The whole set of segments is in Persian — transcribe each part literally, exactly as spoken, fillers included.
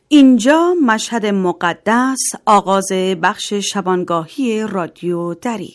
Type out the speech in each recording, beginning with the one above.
اینجا مشهد مقدس، آغاز بخش شبانگاهی رادیو دری.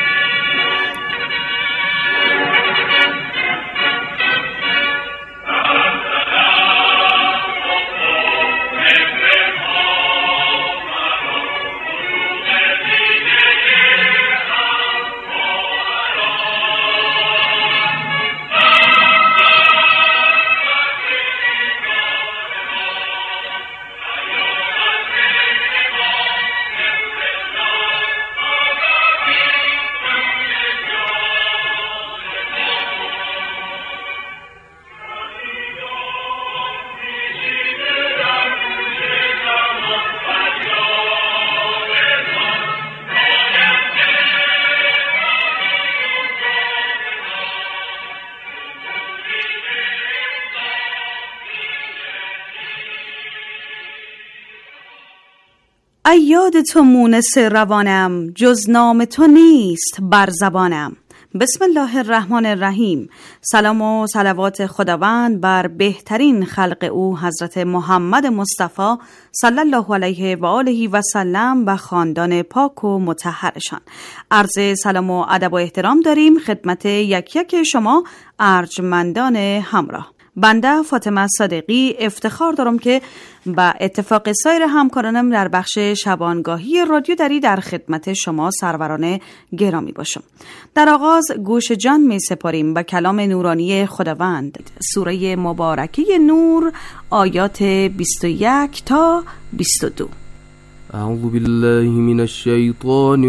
ای یاد تو مونس روانم، جز نام تو نیست بر زبانم. بسم الله الرحمن الرحیم. سلام و صلوات خداوند بر بهترین خلق او حضرت محمد مصطفی صلی الله علیه و آله و سلم و خاندان پاک و مطهرشان. عرض سلام و ادب و احترام داریم خدمت یک یک شما ارجمندان همراه. بنده فاطمه صادقی افتخار دارم که با اتفاق سایر همکارانم در بخش شبانگاهی رادیو دری در خدمت شما سروران گرامی باشم. در آغاز گوش جان می سپاریم به کلام نورانی خداوند، سوره مبارکه نور، آیات بیست و یک تا بیست و دو. اعوذ بالله من الشیطان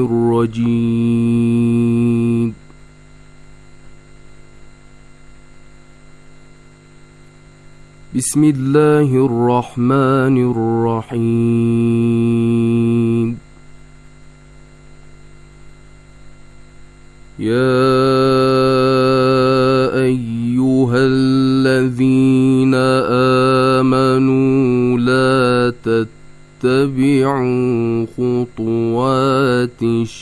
الرجیم. بسم الله الرحمن الرحیم. یا ایها الذین آمنوا لا تتبعوا خطوات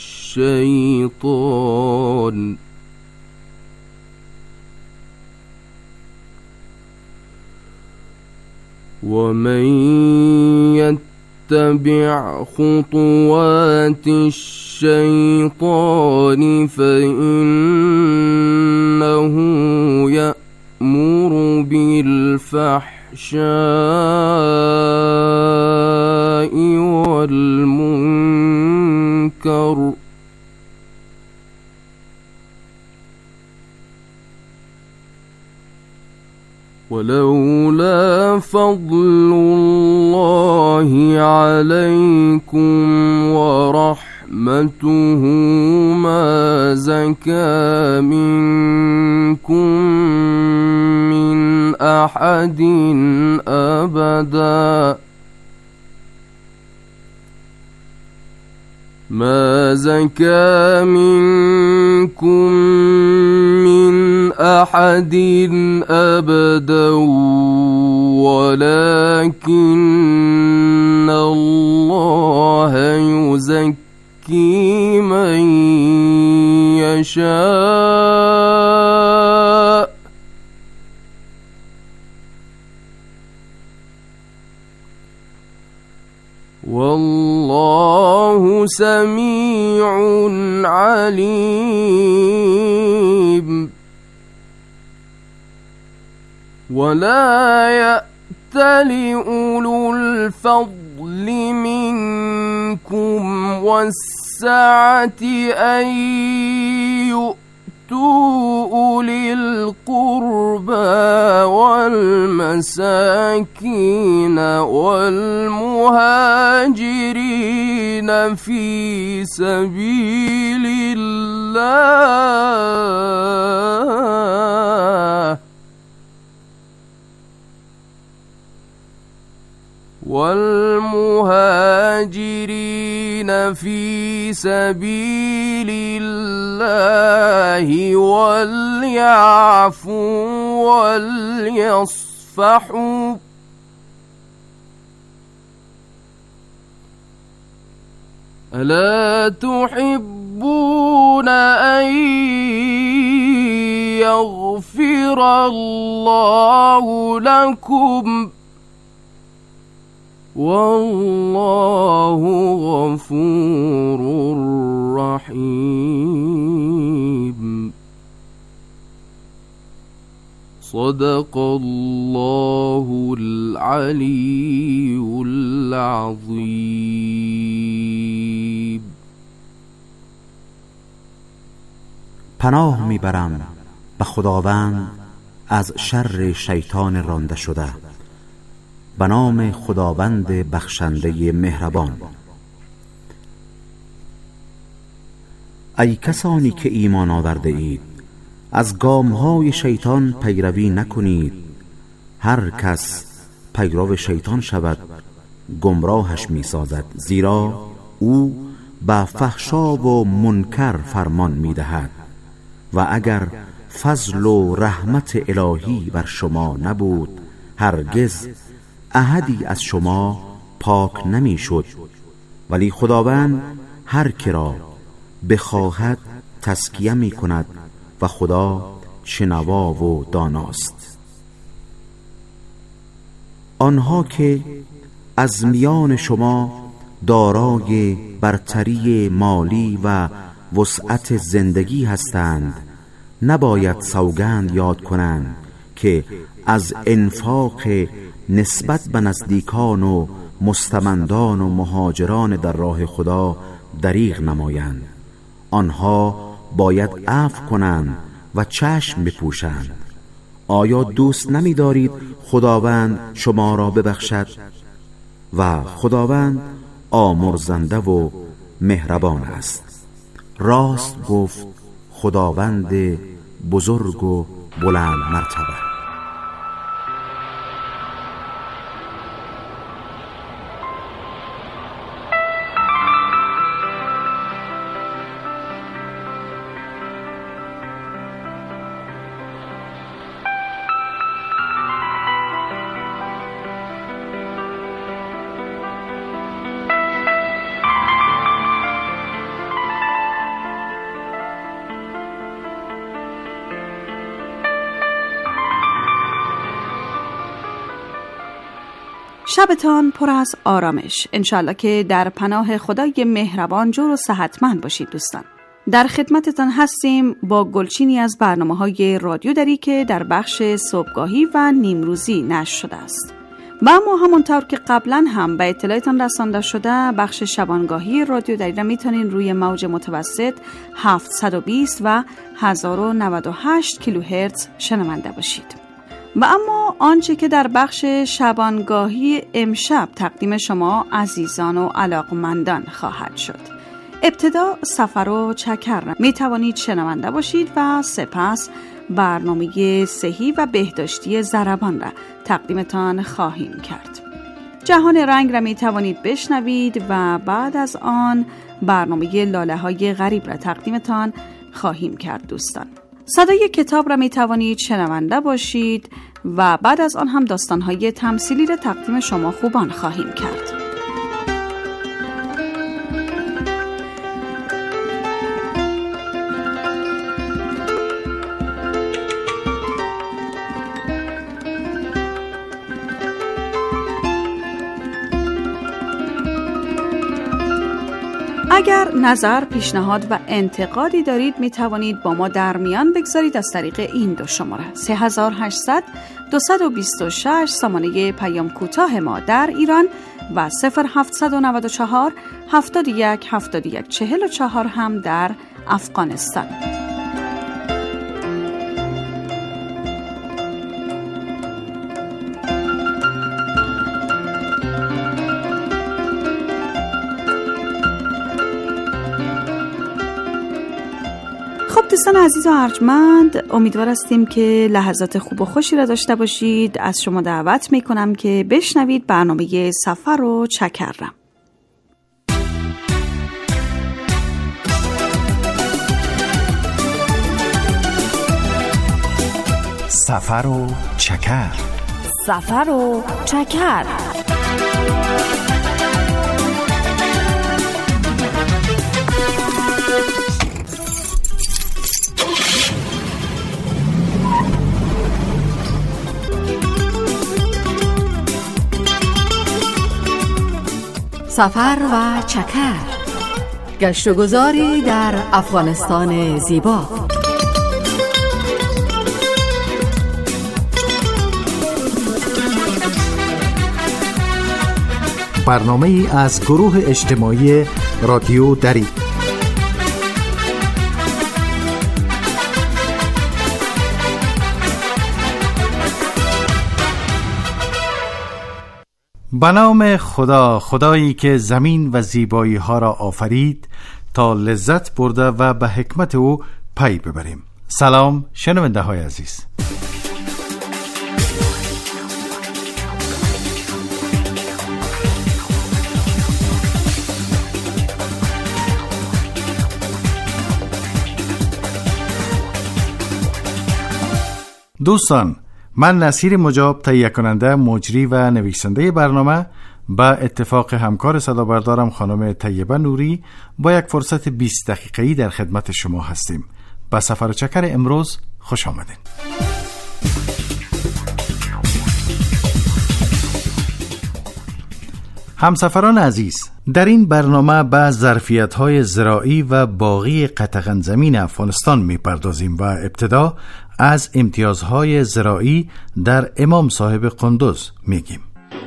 الشیطان ومن يتبع خطوات الشيطان فإنه يأمر بالفحشاء والمنكر ولولا فضل الله عليكم ورحمته ما زكى منكم من أحد أبدا ما زكى منكم من أحد أبدا ولكن الله يزكي من يشاء والله سميع عليم. ولا يأتل أولو الفضل منكم والسعة أن يؤتوا أولي القربى والمساكين والمهاجرين في سبيل الله والمهاجرين في سبيل الله وليعفوا وليصفحوا ألا تحبون أن يغفر يغفر الله لكم والله غفور رحیم. صدق الله العلی العظیم. پناه میبرم به خداوند از شر شیطان رانده شده. به نام خداوند بخشنده مهربان. ای کسانی که ایمان آورده اید، از گامهای شیطان پیروی نکنید. هر کس پیرو شیطان شود گمراهش می سازد، زیرا او به فحشا و منکر فرمان می دهد. و اگر فضل و رحمت الهی بر شما نبود، هرگز احدی از شما پاک نمی شد. ولی خداوند هر که را بخواهد تزکیه می کند و خدا شنوا و داناست. آنها که از میان شما دارای برتری مالی و وسعت زندگی هستند، نباید سوگند یاد کنند که از انفاق نسبت به نزدیکان و مستمندان و مهاجران در راه خدا دریغ نمایند. آنها باید عفو کنند و چشم بپوشند. آیا دوست نمی دارید خداوند شما را ببخشد؟ و خداوند آمرزنده و مهربان است. راست گفت خداوند بزرگ و بلند مرتبه. شبتان پر از آرامش. انشالله که در پناه خدای مهربان جور و صحتمند باشید دوستان. در خدمتتان هستیم با گلچینی از برنامه‌های رادیو دری که در بخش صبحگاهی و نیمروزی نشر شده است. و اما همونطور که قبلا هم به اطلاعتان رسانده شده، بخش شبانگاهی رادیو دری را میتونین روی موج متوسط هفتصد و بیست و هزار و نود و هشت کیلوهرتز شنونده باشید. و اما آنچه که در بخش شبانگاهی امشب تقدیم شما عزیزان و علاقمندان خواهد شد. ابتدا سفر و چکر می توانید شنونده باشید و سپس برنامه صحی و بهداشتی ضربان را تقدیمتان خواهیم کرد. جهان رنگ را می توانید بشنوید و بعد از آن برنامه لاله های غریب را تقدیمتان خواهیم کرد دوستان. صدای کتاب را می توانید شنونده باشید و بعد از آن هم داستان‌های تمثیلی را تقدیم شما خوبان خواهیم کرد. اگر نظر، پیشنهاد و انتقادی دارید می توانید با ما در میان بگذارید از طریق این دو شماره سه هزار و هشتصد دویست و بیست و شش سامانه پیام کوتاه ما در ایران و صفر هفتصد و نود و چهار هفتاد و یک هفتاد و یک چهل و چهار هم در افغانستان. خب دوستان عزیز و ارجمند، امیدوار هستیم که لحظات خوب و خوشی را داشته باشید. از شما دعوت میکنم که بشنوید برنامه سفر و چکر را. سفر و چکر. سفر و چکر. سفر و چکر، گشت و گذاری در افغانستان زیبا. برنامه ای از گروه اجتماعی رادیو دری. به نام خدا، خدایی که زمین و زیبایی ها را آفرید تا لذت برده و به حکمت او پی ببریم. سلام شنونده های عزیز. دوستان، من نصیر مجاب، تهیه کننده، مجری و نویسنده برنامه، با اتفاق همکار صدابردارم خانم طیبه نوری با یک فرصت بیست دقیقه‌ای در خدمت شما هستیم. با سفر و چکر امروز خوش آمدین. همسفران عزیز، در این برنامه به ظرفیت‌های زراعی و باغی قطغن زمین افغانستان می‌پردازیم و ابتدا از امتیازهای زراعی در امام صاحب قندوز میگیم.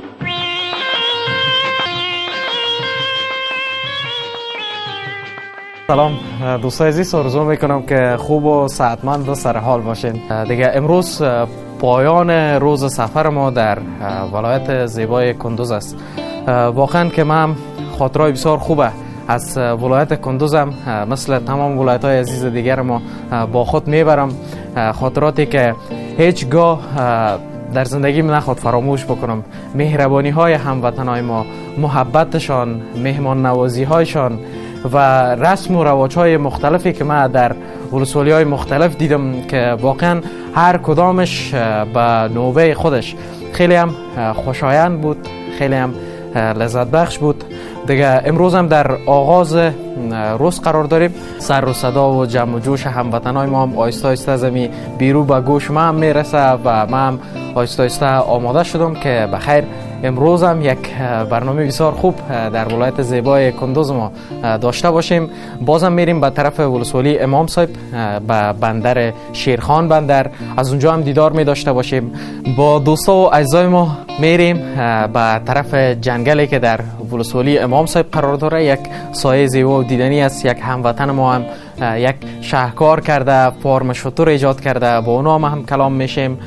سلام دوستای عزیز، آرزو میکنم که خوب و صحتمند و سرحال باشین. دیگه امروز پایان روز سفر ما در ولایت زیبای کندوز است. واقعا که من خاطرهای بسیار خوبه از ولایت کندوزم، مثل تمام ولایت‌های عزیز دیگر ما با خود میبرم. خاطراتی که هیچگاه در زندگیم نخواد فراموش بکنم. مهربانی های هموطنای ما، محبتشان، مهمان نوازی هایشان و رسم و رواج های مختلفی که من در ولسوالی های مختلف دیدم که واقعا هر کدامش به نوبه خودش خیلی هم خوشایند بود، خیلی هم لذت بخش بود. دیگه امروز هم در آغاز روز قرار داریم. سر و صدا و جمع و جوش هموطنای ما هم آیسته آیسته زمی بیرو به گوش ما هم میرسه و من هم آیسته آیسته آماده شدم که بخیر امروز هم یک برنامه بسیار خوب در ولایت زیبای کندوز ما داشته باشیم. بازم میریم به طرف ولسوالی امام صاحب، به بندر شیرخان بندر، از اونجا هم دیدار می داشته باشیم. با دوستا و اعضای ما میریم به طرف جنگلی که در ولسوالی امام صاحب قرار داره. یک سایه زیبا و دیدنی است. یک هموطن ما هم یک شاهکار کرده، فارم شتر ایجاد کرده، با اونا هم کلام میشیم.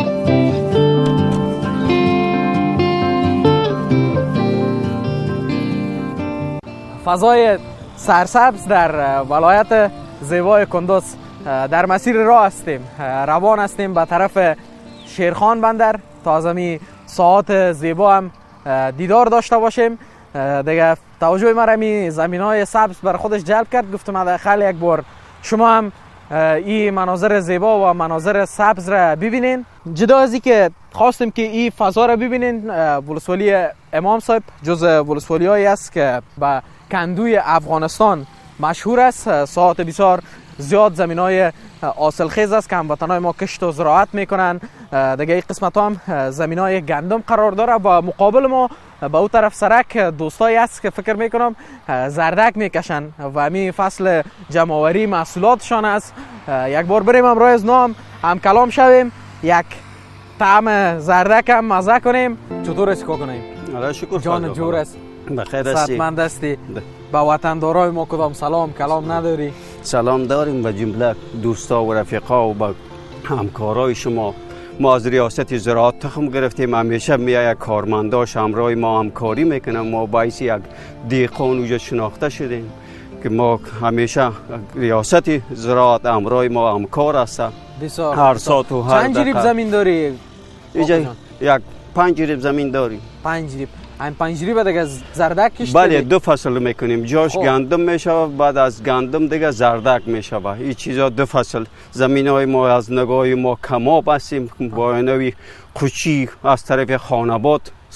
فضای سرسبز در ولایت زیبای کندوز، در مسیر راه هستیم، روان هستیم به طرف شیرخان بندر تا از همی ساعات زیبا هم دیدار داشته باشیم. دیگه توجه ما رمی زمین های سبز بر خودش جلب کرد. گفتم حداقل یک بار شما هم این مناظر زیبا و مناظر سبز را ببینین. جدا از این که خواستیم که این فضا را ببینین، ولسوالی امام صاحب جز ولسوالی هایی است که به کندوی افغانستان مشهور است. ساعت بسیار زیاد زمین های حاصل خیز است که هموطنای ما کشت و زراعت میکنن. دیگه این قسمت هم زمین های گندم قرار داره و مقابل ما به اون طرف سرک دوستایی هست که فکر میکنم زردک میکشن و همین فصل جمع‌آوری محصولاتشان است. یک بار بریم امروز از نام هم کلام شویم، یک طعم زردک هم مزه کنیم. چطور است که کنیم؟ الله شکر جان جور است، بخیر هستی؟ صحتمند هستی؟ به وطندارای ما کدام سلام کلام نداری؟ سلام داریم به جمله دوستا و رفیقا و به همکارای شما. ما از ریاست زراعت تخم گرفتیم، همیشه میای کارمنداش همراه ما همکاری میکنم. ما باعث یک دیقان اونجا شناخته شدیم که ما همیشه ریاست زراعت همراه ما همکار است. بسیار هر ساعت و هر چند جریب زمین داری؟ اینجا یک پنج جریب زمین داریم. پنج جریب. این پنج جریب دیگه زردک کشتی؟ بله، دو فصل میکنیم. جاش گندم میشه، بعد از گندم دیگه زردک میشه. این چیزا دو فصل. زمین های ما از نگاه ما کماب هستیم. با نوی کوچی از طرف خانباد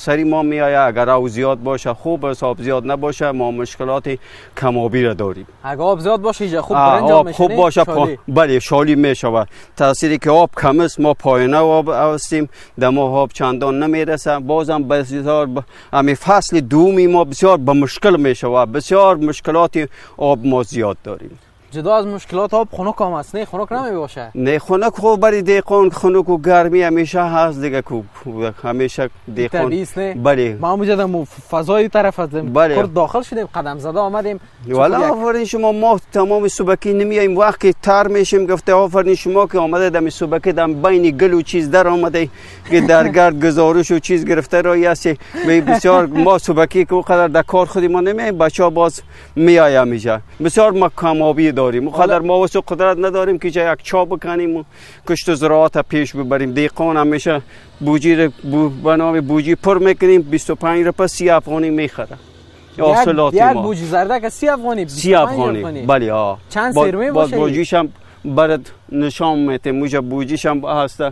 سری ما میآید. اگر آب زیاد باشه خوب است، آب زیاد نباشه ما مشکلات کمابی را داریم. اگه آب زیاد باشه اینجا خوب برنجام میشه. خوب باشه شالی. بله شالی میشه. تاثیری که آب کم است ما پایینه آب هستیم، دما آب چندان نمیرسه. بازم بسیار ب... امی فصل دومی ما بسیار به مشکل میشه و بسیار مشکلات آب ما زیاد داریم. جدا از مشکلات آب خنک هم است، نه خنک نمی باشه. نه خنک خوب برای دیقان خنک و گرمی همیشه هست دیگه، کو همیشه دیقان طبیعیست نه. بله ما اونجا در فضای طرف از بله. کرد داخل شدیم، قدم زده آمدیم. والا آفرین شما، ما تمام صبحکی نمیاییم، وقتی تر میشیم گفته آفرین شما که آمده دم صبحکی دم بین گل و چیز در آمده که در گرد گزارش و چیز گرفته رایی است. بسیار ما صبحکی که قدر در کار خودی ما نمیاییم، بچه‌ها باز میایم میشه. بسیار ما کمابی داریم، مقدر ما واسه قدرت نداریم که جای یک چا بکنیم و کشت زراعت پیش ببریم. دیقان همیشه بوجی رو به نام بوجی پر میکنیم، بیست و پنج روپیه سی افغانی میخره. یک یک بوجی زردک سی افغانی سی افغانی بله ها. چند سیر می باشه؟ بوجیش هم برات نشان میده، موجه بوجیش هم هست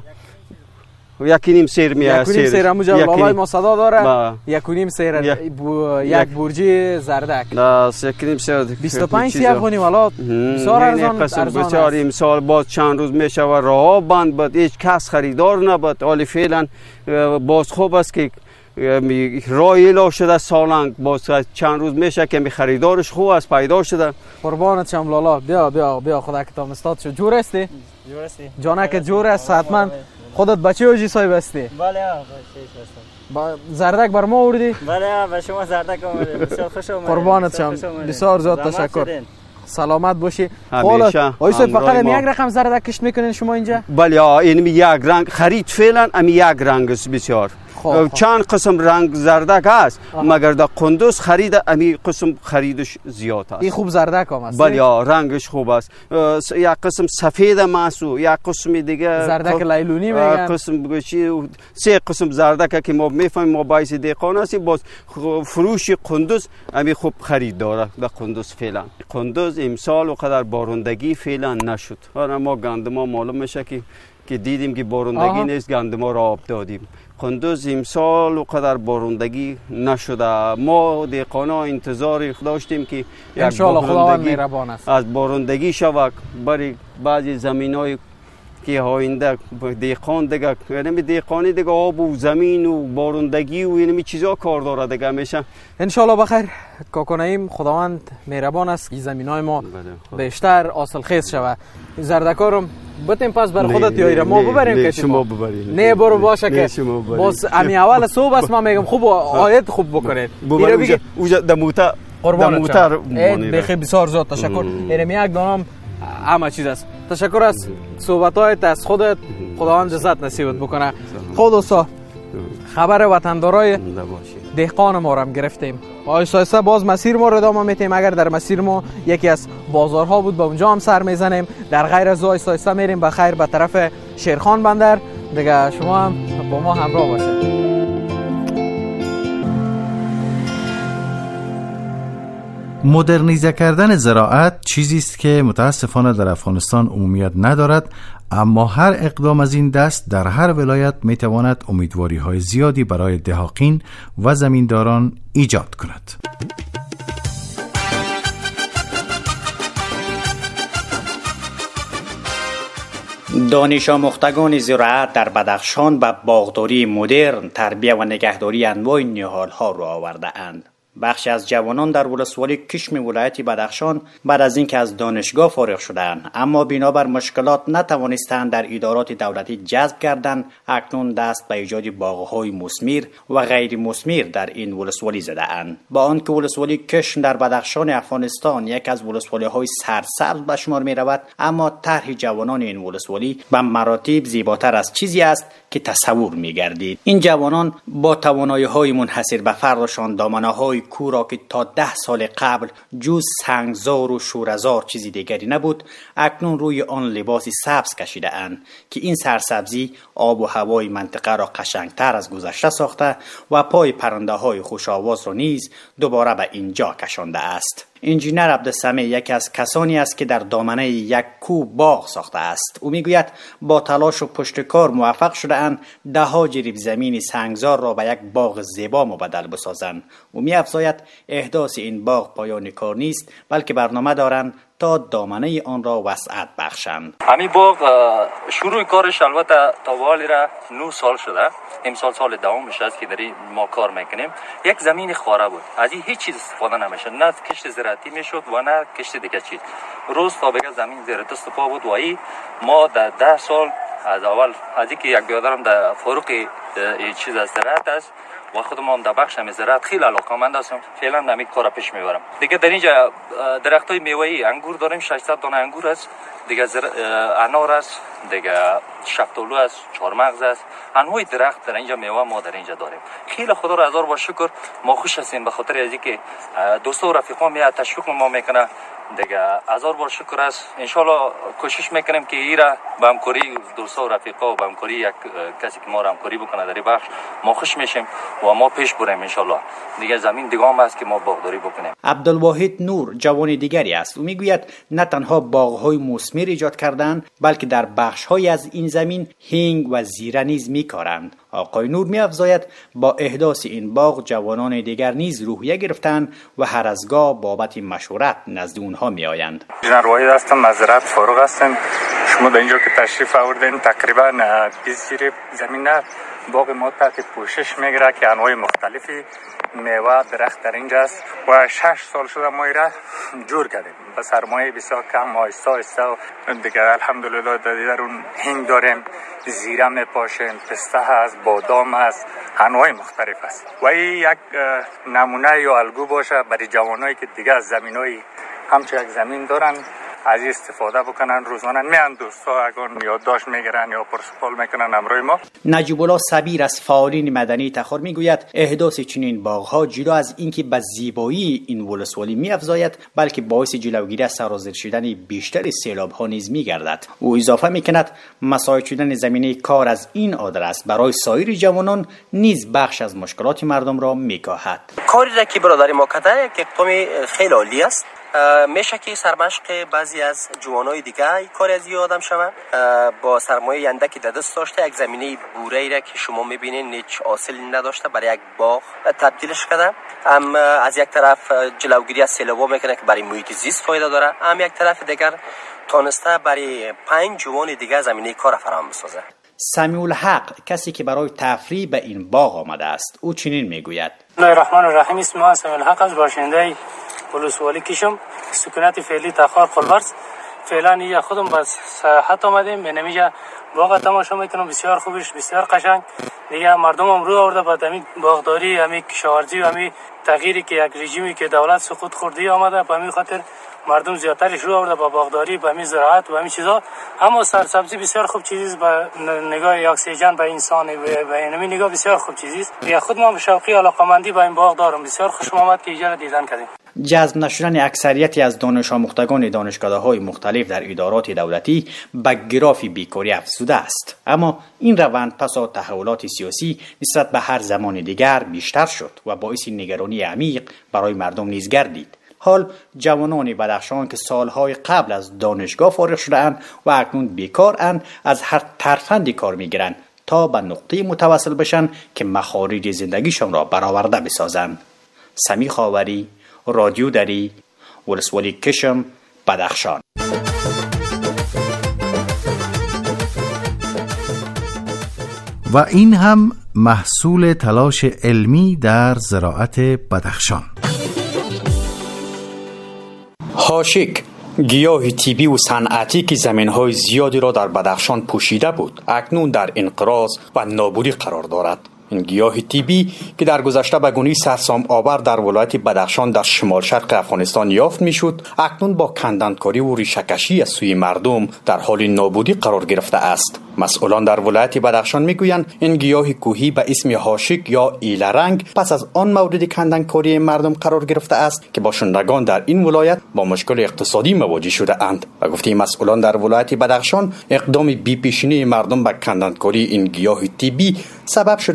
یکی نیم سیر میاد. یکی نیم سیر همونجا لالای ما صدا داره. یکی نیم سیر یک بورجی زردک. نه یکی نیم سیر بیست و پنج سی افغانی والا بسیار ارزان ارزان. بسیار امسال باز چند روز میشه و راه بند بود، هیچ کس خریدار نبود. حالی فعلا باز خوب است که راه اعلام شده سالنگ، باز چند روز میشه که می خریدارش خوب است پیدا شده. قربانت شم لالا. بیا بیا بیا خدا که تام استاد شو. جور هستی؟ جور هستی؟ جانک جور است حتما. خودت بچه اوجی صاحب هستی؟ بله بچه هستم. با زردک بر ما آوردی؟ بله به شما زردک آورده. بسیار خوش آمدید. قربانت شم. بسیار زیاد تشکر. سلامت باشی. حالا آیسا فقط یک رقم زردک کشت میکنین شما اینجا؟ بله این یک رنگ خرید فعلا امی یک رنگ است. بسیار خوب. چند قسم رنگ زردک هست مگر در قندوز خرید امی قسم خریدش زیاد است. این خوب زردک هم است. بله رنگش خوب است. یک قسم سفید ماسو، یک قسم دیگه زردک لیلونی میگن. قسم بگوشی سه قسم زردک که ما میفهمیم ما باعث دیقان هستیم. باز فروش قندوز امی خوب خرید داره در قندوز. فعلا قندوز امسال و قدر بارندگی فعلا نشد. حالا ما گندما معلوم میشه که که دیدیم که بارندگی نیست، گندما را آب دادیم. قندوز امسال و قدر بارندگی نشده. ما دیقانا انتظار داشتیم که یک بارندگی از بارندگی شود برای بعضی زمینای که آینده دیقان دیگه، یعنی دیقانی دیگه آب و زمین و بارندگی و اینمی چیزا کار داره دیگه میشه. ان شاء الله بخیر. کاکوناییم خداوند مهربان است این زمینای ما بیشتر حاصل خیز شود. زردکا رو بتیم پس بر خودت یایره ما ببریم که شما ببرید. نه برو باشه که باز امی اول صبح است ما میگم خوب آیت خوب بکنید. دیره بگی اوجا دموتا دموتا بخیر. بسیار زیاد تشکر. اینم یک دانم همه چیز است. تشکر از صحبتایت از خودت. خداوند جزات نصیبت بکنه. خود دوستا خبر وطندارای دهقان ما رو هم گرفتیم. آیسا آیسا باز مسیر ما رو ادامه میتیم. اگر در مسیر ما یکی از بازارها بود با اونجا هم سر میزنیم. در غیر از آیسا آیسا میریم به خیر به طرف شیرخان بندر دیگه. شما هم با ما همراه باشید. مدرنیزه کردن زراعت چیزی است که متاسفانه در افغانستان عمومیت ندارد، اما هر اقدام از این دست در هر ولایت میتواند امیدواری های زیادی برای دهاقین و زمینداران ایجاد کند. دانش آموختگان زراعت در بدخشان به باغداری مدرن، تربیت و نگهداری انواع نهال‌ها را آورده اند. بخشی از جوانان در ولسوالی کشم ولایت بدخشان بعد از اینکه از دانشگاه فارغ شدند اما بنابر مشکلات نتوانستند در ادارات دولتی جذب گردند، اکنون دست به ایجاد باغ‌های مثمر و غیر مثمر در این ولسوالی زده‌اند. با آنکه ولسوالی کشم در بدخشان افغانستان یک از ولسوالی‌های سرسبز به شمار می‌رود، اما طرح جوانان این ولسوالی به مراتب زیباتر از چیزی است که تصور می‌گردید. این جوانان با توانایی‌های منحصر به فردشان دامنه‌های کورا که تا ده سال قبل جز سنگزار و شورزار چیزی دیگری نبود، اکنون روی آن لباسی سبز کشیده اند که این سرسبزی آب و هوای منطقه را قشنگتر از گذشته ساخته و پای پرنده های خوش آواز را نیز دوباره به اینجا کشانده است. انجینر عبدالسمیع یکی از کسانی است که در دامنه یک کوه باغ ساخته است. او میگوید با تلاش و پشتکار موفق شده اند ده ها جریب زمین سنگزار را به یک باغ زیبا مبدل بسازند. او می‌افزاید احداث این باغ پایان کار نیست، بلکه برنامه دارند تا دامنه آن را وسعت بخشند. همین باغ شروع کارش البته تا والی را نه سال شده. امسال سال دومش است که داریم ما کار میکنیم. یک زمین خاره بود، از این هیچ چیز استفاده نمیشه، نه کشت زراعتی میشد و نه کشت دیگه چیز. روز تا بگه زمین زیر دست پا بود و ای ما در ده سال از اول از اینکه یک برادرم در فروغ این چیز از زراعت است و خودم در بخش هم زراعت خیلی علاقه‌مند هستم، فعلا همین کارا پیش میبرم. دیگه در اینجا درختای میوه‌ای انگور داریم، ششصد دانه انگور است، دیگه زر... انار است، دیگه شفتالو است، چهارمغز است، انواع درخت در اینجا میوه ما در اینجا داریم. خیلی خدا را هزار با شکر ما خوش هستیم به خاطر از اینکه دوستا و رفیقا میاد تشویق ما میکنه. دیگه هزار بار شکر است. ان شاءالله کوشش میکنیم که ایرا با همکاری دوستا و رفیقا و با همکاری یک کسی که ما را همکاری بکنه در این بخش ما خوش میشیم و ما پیش بریم ان شاءالله. دیگه زمین دیگه هم است که ما باغداری بکنیم. عبدالواحد نور جوان دیگری است. او میگوید نه تنها باغ‌های مثمر ایجاد کردند، بلکه در بخش‌های از این زمین هنگ و زیره نیز میکارند. آقای نور می‌افزاید با احداث این باغ جوانان دیگر نیز روحیه گرفتند و هر از گاه بابت مشورت نزد اونها میآیند. انجینر واحد هستم، مزرعه فاروق هستم. شما در اینجا که تشریف آوردین تقریبا بیست جریب زمین باغ ما تحت پوشش میگیره که انواع مختلفی میوه درخت در اینجا است و شش سال شده ما را جور کردیم با سرمایه بسیار کم، آهسته آهسته و دیگه الحمدلله در اون هنگ داریم، زیره میپاشیم، پسته هست، بادام هست، انواع مختلف است و این یک نمونه یا الگو باشه برای جوانایی که دیگه از زمینای همچه یک زمین دارن از استفاده بکنن. روزانه میان دوستا اگر یادداشت میگیرن یا پرسپال میکنن امروی ما. نجیب الله صبیر از فعالین مدنی تخار میگوید احداث چنین باغها جدا از اینکه به زیبایی این ولسوالی میافزاید، بلکه باعث جلوگیری از سرازیر شدن بیشتر سیلاب ها نیز میگردد. او اضافه میکند مساعد شدن زمینه کار از این آدرس برای سایر جوانان نیز بخش از مشکلات مردم را میکاهد. کاری را که برادر ما کرده یک اقدام خیلی عالی است. میشه که سرمشق بعضی از جوانای دیگه کار از آدم شوند. با سرمایه اندکی در دست داشته یک زمینه بوره‌ای را که شما میبینین هیچ حاصل نداشته برای یک باغ تبدیلش کرده. هم از یک طرف جلوگیری از سیلابا میکنه که برای محیط زیست فایده داره، هم یک طرف دیگر تانسته برای پنج جوان دیگه زمینه کار فراهم بسازه. سمیع الحق کسی که برای تفریح به این باغ آمده است او چنین میگوید: بسم الله الرحمن الرحیم. اسم من سمیع الحق است، باشنده ولسوالی کشم، سکونت فعلی تخار خلبرز. فعلا اینجا خودم بس سیاحت آمدیم، من اینجا باغ تماشا میکنم، بسیار خوبش، بسیار قشنگ. دیگه مردم هم رو آورده با همین باغداری، همین کشاورزی و همین تغییری که یک رژیمی که دولت سقوط خوردی آمده، به همین خاطر مردم زیادتر شروع آورده با باغداری، با همین زراعت و همین چیزا. اما سرسبزی بسیار خوب چیزی با نگاه اکسیژن به انسان و همین نگاه بسیار خوب چیزی است. یا خود ما به شوقی علاقه‌مندی با این باغ دارم. بسیار خوشم آمد که اینجا دیدن کردیم. جذب نشدن اکثریتی از دانش آموختگان دانشگاه‌های مختلف در ادارات دولتی به گراف بیکاری افزوده است، اما این روند پس از تحولات سیاسی نسبت به هر زمان دیگر بیشتر شد و باعث نگرانی عمیق برای مردم نیز گردید. حال جوانان بدخشان که سالهای قبل از دانشگاه فارغ شده‌اند و اکنون بیکارند از هر ترفندی کار می‌گیرند تا به نقطه متوسل بشن که مخارج زندگیشان را برآورده بسازند. سمی خاوری، رادیو دری، ولسوالی کشم، بدخشان. و این هم محصول تلاش علمی در زراعت بدخشان. هاشک گیاه طبی و صنعتی که زمین‌های زیادی را در بدخشان پوشیده بود اکنون در انقراض و نابودی قرار دارد. این گیاه طبی که در گذشته به گونه‌ای سرسام آور در ولایت بدخشان در شمال شرق افغانستان یافت میشد، اکنون با کندنکاری و ریشه‌کشی از سوی مردم در حال نابودی قرار گرفته است. مسئولان در ولایت بدخشان میگویند این گیاه کوهی به اسم هاشک یا ایله رنگ پس از آن مورد کندنکاری مردم قرار گرفته است که باشندگان در این ولایت با مشکل اقتصادی مواجه شده اند و گفته مسئولان در ولایت بدخشان اقدام بی‌پیشینی مردم به کندنکاری این گیاه طبی سبب شده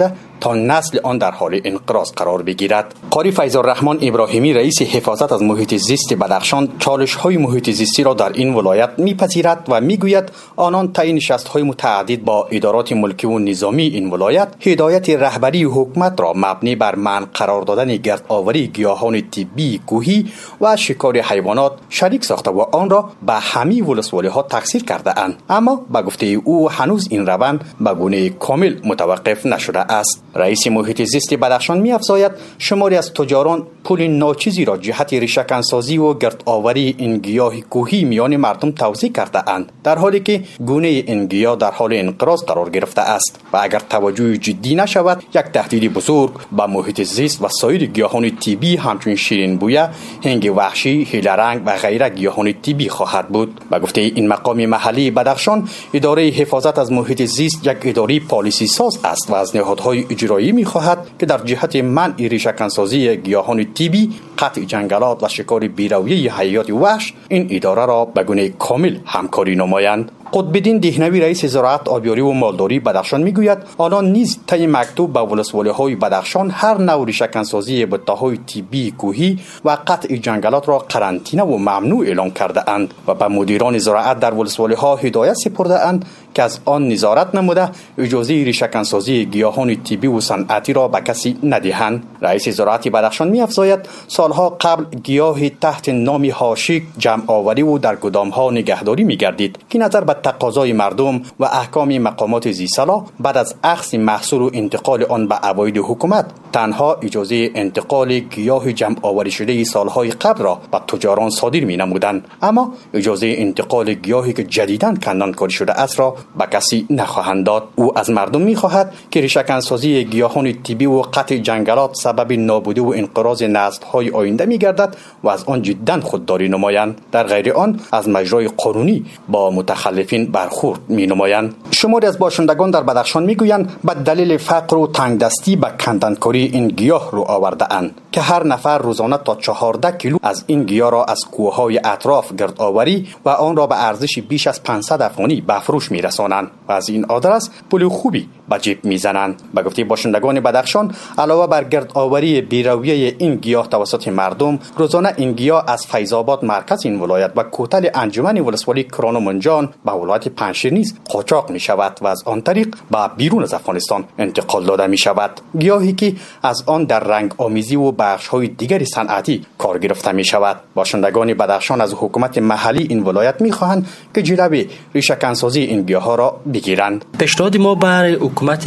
تا نسل آن در حال انقراض قرار بگیرد. قاری فیض الرحمن ابراهیمی رئیس حفاظت از محیط زیست بدخشان چالش‌های محیط زیستی را در این ولایت می‌پذیرد و می‌گوید آنان طی نشست‌های متعدد با ادارات ملکی و نظامی این ولایت هدایت رهبری حکومت را مبنی بر منع قرار دادن گردآوری گیاهان طبی کوهی و شکار حیوانات شریک ساخته و آن را به همه ولسوالی‌ها تقسیم کرده اند. اما به گفته او هنوز این روند به گونه کامل متوقف نشده است. رئیس محیط زیست بدخشان می‌افزاید شماری از تجاران پول ناچیزی را جهت ریشه‌کنسازی و گردآوری این گیاه کوهی میان مردم توزیع کرده اند، در حالی که گونه این گیاه در حال انقراض قرار گرفته است و اگر توجه جدی نشود یک تهدید بزرگ به محیط زیست و سایر گیاهان طبی همچون شیرین بویه، هنگ وحشی، هیلرنگ و غیره گیاهان طبی خواهد بود. به گفته این مقام محلی بدخشان، اداره حفاظت از محیط زیست یک اداره پالیسی ساز است و از نهادهای اجرایی می‌خواهد که در جهت منع ریشه‌کنسازی گیاهان طبی، قطع جنگلات و شکار بی‌رویه حیات وحش این اداره را به گونه کامل همکاری نمایند. قطب‌الدین دهنوی رئیس زراعت، آبیاری و مالداری بدخشان میگوید آنان نیز طی مکتوب به ولسوالی‌های بدخشان هر نوع ریشه‌کنسازی بته‌های طبی کوهی و قطع جنگلات را قرنطینه و ممنوع اعلام کرده اند و به مدیران زراعت در ولسوالی‌ها هدایت سپرده اند که از آن نظارت نموده اجازه ریشه‌کنسازی گیاهان طبی و صنعتی را به کسی ندهند. رئیس زراعت بدخشان می‌افزاید سالها قبل گیاه تحت نام هاشیک جمع آوری و در گدام‌ها نگهداری می‌گردید که نظر به تقاضای مردم و احکام مقامات ذی‌صلاح بعد از اخذ محصول و انتقال آن به عواید حکومت تنها اجازه انتقال گیاه جمع آوری شده سالهای قبل را به تجاران صادر می‌نمودند، اما اجازه انتقال گیاهی که جدیداً کندن کاری شده است را به کسی نخواهند داد. او از مردم می‌خواهد که ریشه‌کنسازی گیاهان طبی و قطع جنگلات سبب نابودی و انقراض نسل‌های آینده می‌گردد و از آن جداً خودداری نمایند، در غیر آن از مجرای قانونی با متخلفین برخورد می‌نمایند. شماری از باشندگان در بدخشان می‌گویند به دلیل فقر و تنگدستی به کندنکاری این گیاه رو آورده‌اند که هر نفر روزانه تا چهارده کیلو از این گیاه را از کوههای اطراف گردآوری و آن را به ارزش بیش از پانصد افغانی به فروش می‌رسانند و از این آدرس پول خوبی به جیب می‌زنند. به گفته باشندگان بدخشان، علاوه بر گردآوری بی‌رویه این گیاه توسط مردم، روزانه این گیاه از فیض‌آباد مرکز این ولایت و کوتل انجمن ولسوالی کران و منجان به ولایت پنجشیر نیز قاچاق می‌شود و از آن طریق به بیرون از افغانستان انتقال داده می‌شود. گیاهی که از آن در رنگ آمیزی و بخش‌های دیگر صنعتی کار گرفته می‌شود. باشندگان بدخشان از حکومت محلی این ولایت می‌خواهند که جلوی ریشه‌کنسازی این گیاه‌ها را بگیرند. پیشنهاد ما بر حکومت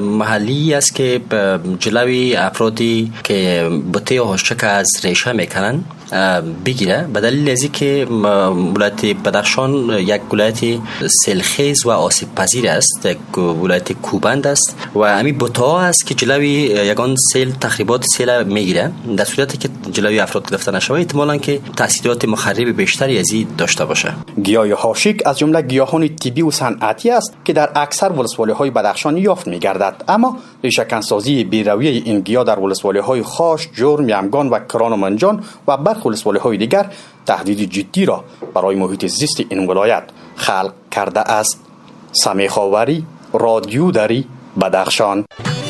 محلی است که جلوی افرادی که بته یا هاشچک از ریشه میکنن بگیره، به دلیل از اینکه ولایت بدخشان یک ولایت سیلخیز و آسیب پذیر است، یک ولایت کوبند است و همین بتا است که جلوی یگان سیل تخریبات سیل میگیره. در صورتی که جلوی افراد گرفته نشود احتمالاً که تاثیرات مخرب بیشتری از این داشته باشه. گیاه هاشیک از جمله گیاهان طبی و صنعتی است که در اکثر ولسوالی‌های بدخشان یافت می‌گردد، اما ریشه‌کنسازی بی‌رویه این گیاه در ولسوالی‌های خاش، جرم، یمگان و کران و منجان و برخی ولسوالی‌های دیگر تهدید جدی را برای محیط زیست این ولایت خلق کرده است. سمیح خاوری، رادیو دری، بدخشان.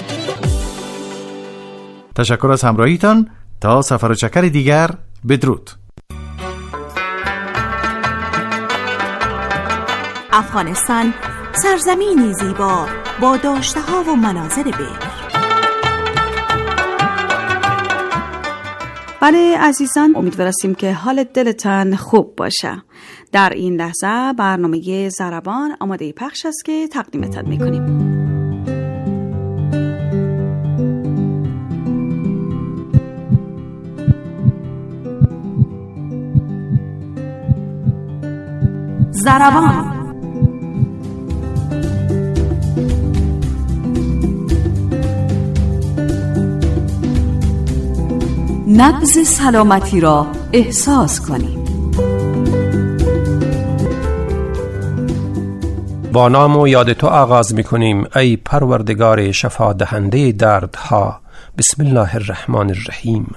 تشکر از همراهیتان. تا سفر و چکر دیگر، بدرود. افغانستان سرزمینی زیبا با داشته‌ها و مناظر بکر. بله عزیزان، امیدواریم که حال دلتان خوب باشه. در این لحظه برنامه ضربان آماده پخش است که تقدیمتان میکنیم. ضربان. نبض سلامتی را احساس کنید. با نام و یاد تو آغاز می‌کنیم ای پروردگار شفا دهنده دردها. بسم الله الرحمن الرحیم.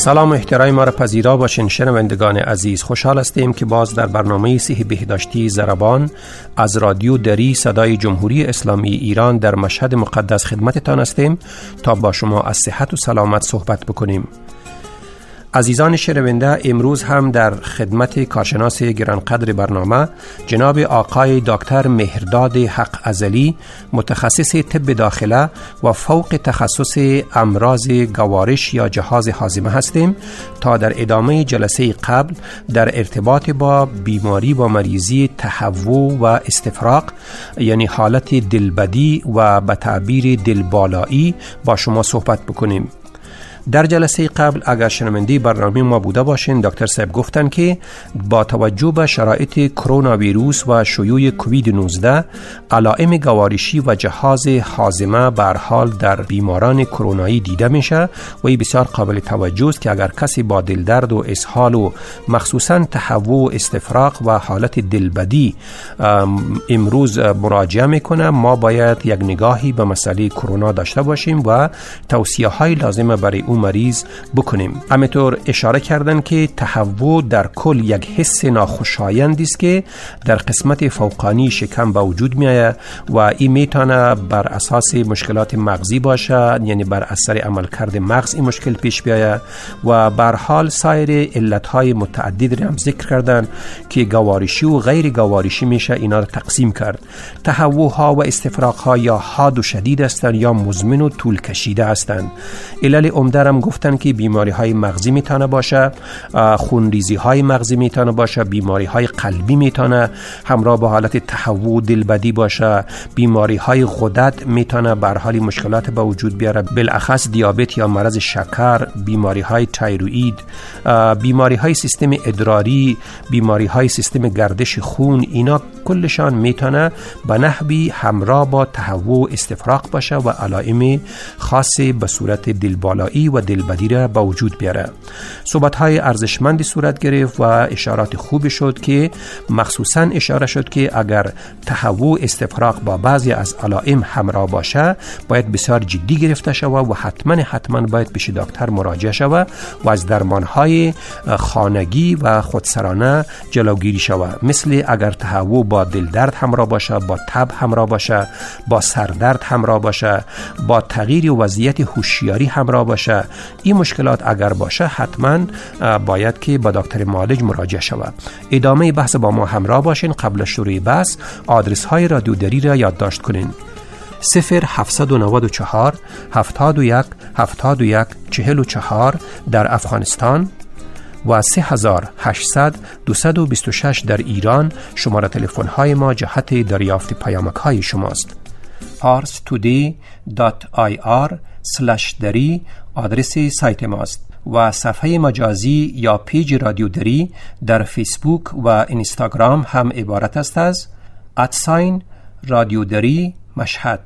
سلام و احترام ما را پذیرا باشین شنوندگان عزیز. خوشحال هستیم که باز در برنامه صحی بهداشتی ضربان از رادیو دری صدای جمهوری اسلامی ایران در مشهد مقدس خدمتتان هستیم تا با شما از صحت و سلامت صحبت بکنیم. عزیزان شنونده، امروز هم در خدمت کارشناس گرانقدر برنامه جناب آقای دکتر مهرداد حق ازلی، متخصص طب داخله و فوق تخصص امراض گوارش یا جهاز هاضمه هستیم تا در ادامه جلسه قبل در ارتباط با بیماری و مریضی تهوع و استفراغ یعنی حالت دلبدی و به تعبیر دلبالایی با شما صحبت بکنیم. در جلسه قبل اگر شنونده برنامه ما بوده باشین، دکتر صاحب گفتن که با توجه به شرایط کرونا ویروس و شیوع کووید نوزده علائم گوارشی و جهاز هاضمه به هر حال در بیماران کرونایی دیده میشه و این بسیار قابل توجه است که اگر کسی با دلدرد و اسهال و مخصوصا تهوع و استفراغ و حالت دلبدی امروز مراجعه میکنه، ما باید یک نگاهی به مسئله کرونا داشته باشیم و توصیه های لازمه برای اون مریض بکنیم. همینطور اشاره کردن که تهوع در کل یک حس ناخوشایندی است که در قسمت فوقانی شکم به وجود میآید و این میتونه بر اساس مشکلات مغزی باشه، یعنی بر اثر عملکرد مغز این مشکل پیش بیاید و به هر حال سایر علتهای متعدد را هم ذکر کردن که گوارشی و غیر گوارشی میشه اینا را تقسیم کرد. تهوع ها و استفراغ ها یا حاد و شدید هستند یا مزمن و طول کشیده هستند. علل عمده هم گفتن که بیماری های مغزی میتونه باشه، خونریزی های مغزی میتونه باشه، بیماری های قلبی میتونه همراه با حالت تهوع دلبدی باشه، بیماری های غدد میتونه به هر حال مشکلات به وجود بیاره، بالاخص دیابت یا مرض شکر، بیماری های تایروئید، بیماری های سیستم ادراری، بیماری های سیستم گردش خون، اینا کلشان میتونه به نحوی همراه با تهوع استفراغ باشه و علائم خاصی به صورت دلبالایی و دلبدی را به وجود بیاره. صحبت های ارزشمندی صورت گرفت و اشارات خوبی شد که مخصوصا اشاره شد که اگر تهوع استفراغ با بعضی از علائم همراه باشه باید بسیار جدی گرفته شود و حتما حتما باید پیش دکتر مراجعه شود و از درمان های خانگی و خودسرانه جلوگیری شود، مثل اگر تهوع با دلدرد همراه باشه، با تب همراه باشه، با سردرد همراه باشه، با تغییر وضعیت هوشیاری همراه باشه. این مشکلات اگر باشه حتما باید که با دکتر معالج مراجعه شود. ادامه بحث با ما همراه باشین. قبل شروع بحث آدرس های رادیو دری را یادداشت کنین: صفر هفتصد و نود و چهار هفتاد و یک هفتاد و یک چهل و چهار در افغانستان و سه هزار و هشتصد دویست و بیست و شش در ایران. شماره تلفن های ما جهت دریافت پیامک های شماست. پارس تودی دات آی آر سلش دری آدرس سایت ماست و صفحه مجازی یا پیج رادیو دری در فیسبوک و اینستاگرام هم عبارت است از ادساین رادیو دری مشهد.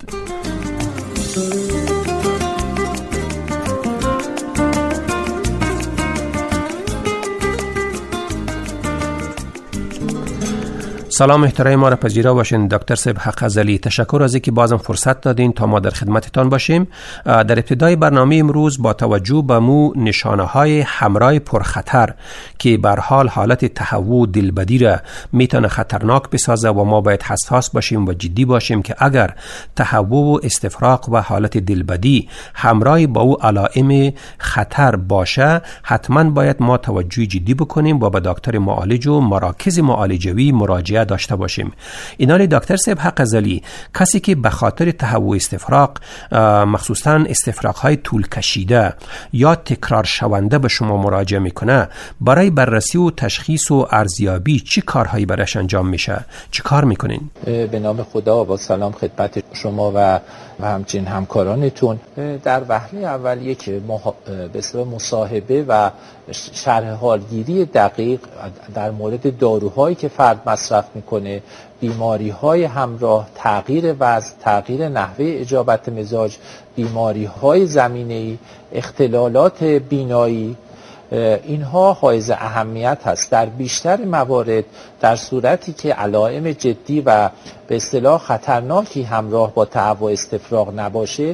سلام احترام ما را پذیرا باشین دکتر صاحب حق ازلی. تشکر از اینکه بازم فرصت دادین تا ما در خدمتتان باشیم. در ابتدای برنامه امروز با توجه به مو نشانه های همراه پرخطر که به هر حال حالت تهوع دلبدی را میتونه خطرناک بسازه و ما باید حساس باشیم و جدی باشیم که اگر تهوع و استفراغ و حالت دلبدی همراه با او علائم خطر باشه حتما باید ما توجه جدی بکنیم و به دکتر معالج و مراکز معالجوی مراجعه داشته باشیم. اینالی دکتر صاحب حق ازلی، کسی که به خاطر تهوع استفراغ مخصوصا استفراغ های طول کشیده یا تکرار شونده به شما مراجعه میکنه، برای بررسی و تشخیص و ارزیابی چی کارهایی برایش انجام میشه؟ چی کار میکنین؟ به نام خدا با سلام خدمت شما و و همچنین همکارانتون. در وهله اول یک مح... به مصاحبه و شرح حالگیری دقیق در مورد داروهایی که فرد مصرف میکنه، بیماری‌های همراه، تغییر وزن، تغییر نحوه اجابت مزاج، بیماری‌های زمینه‌ای، اختلالات بینایی، اینها حائز اهمیت هست. در بیشتر موارد در صورتی که علائم جدی و به اصطلاح خطرناکی همراه با تهوع استفراغ نباشه،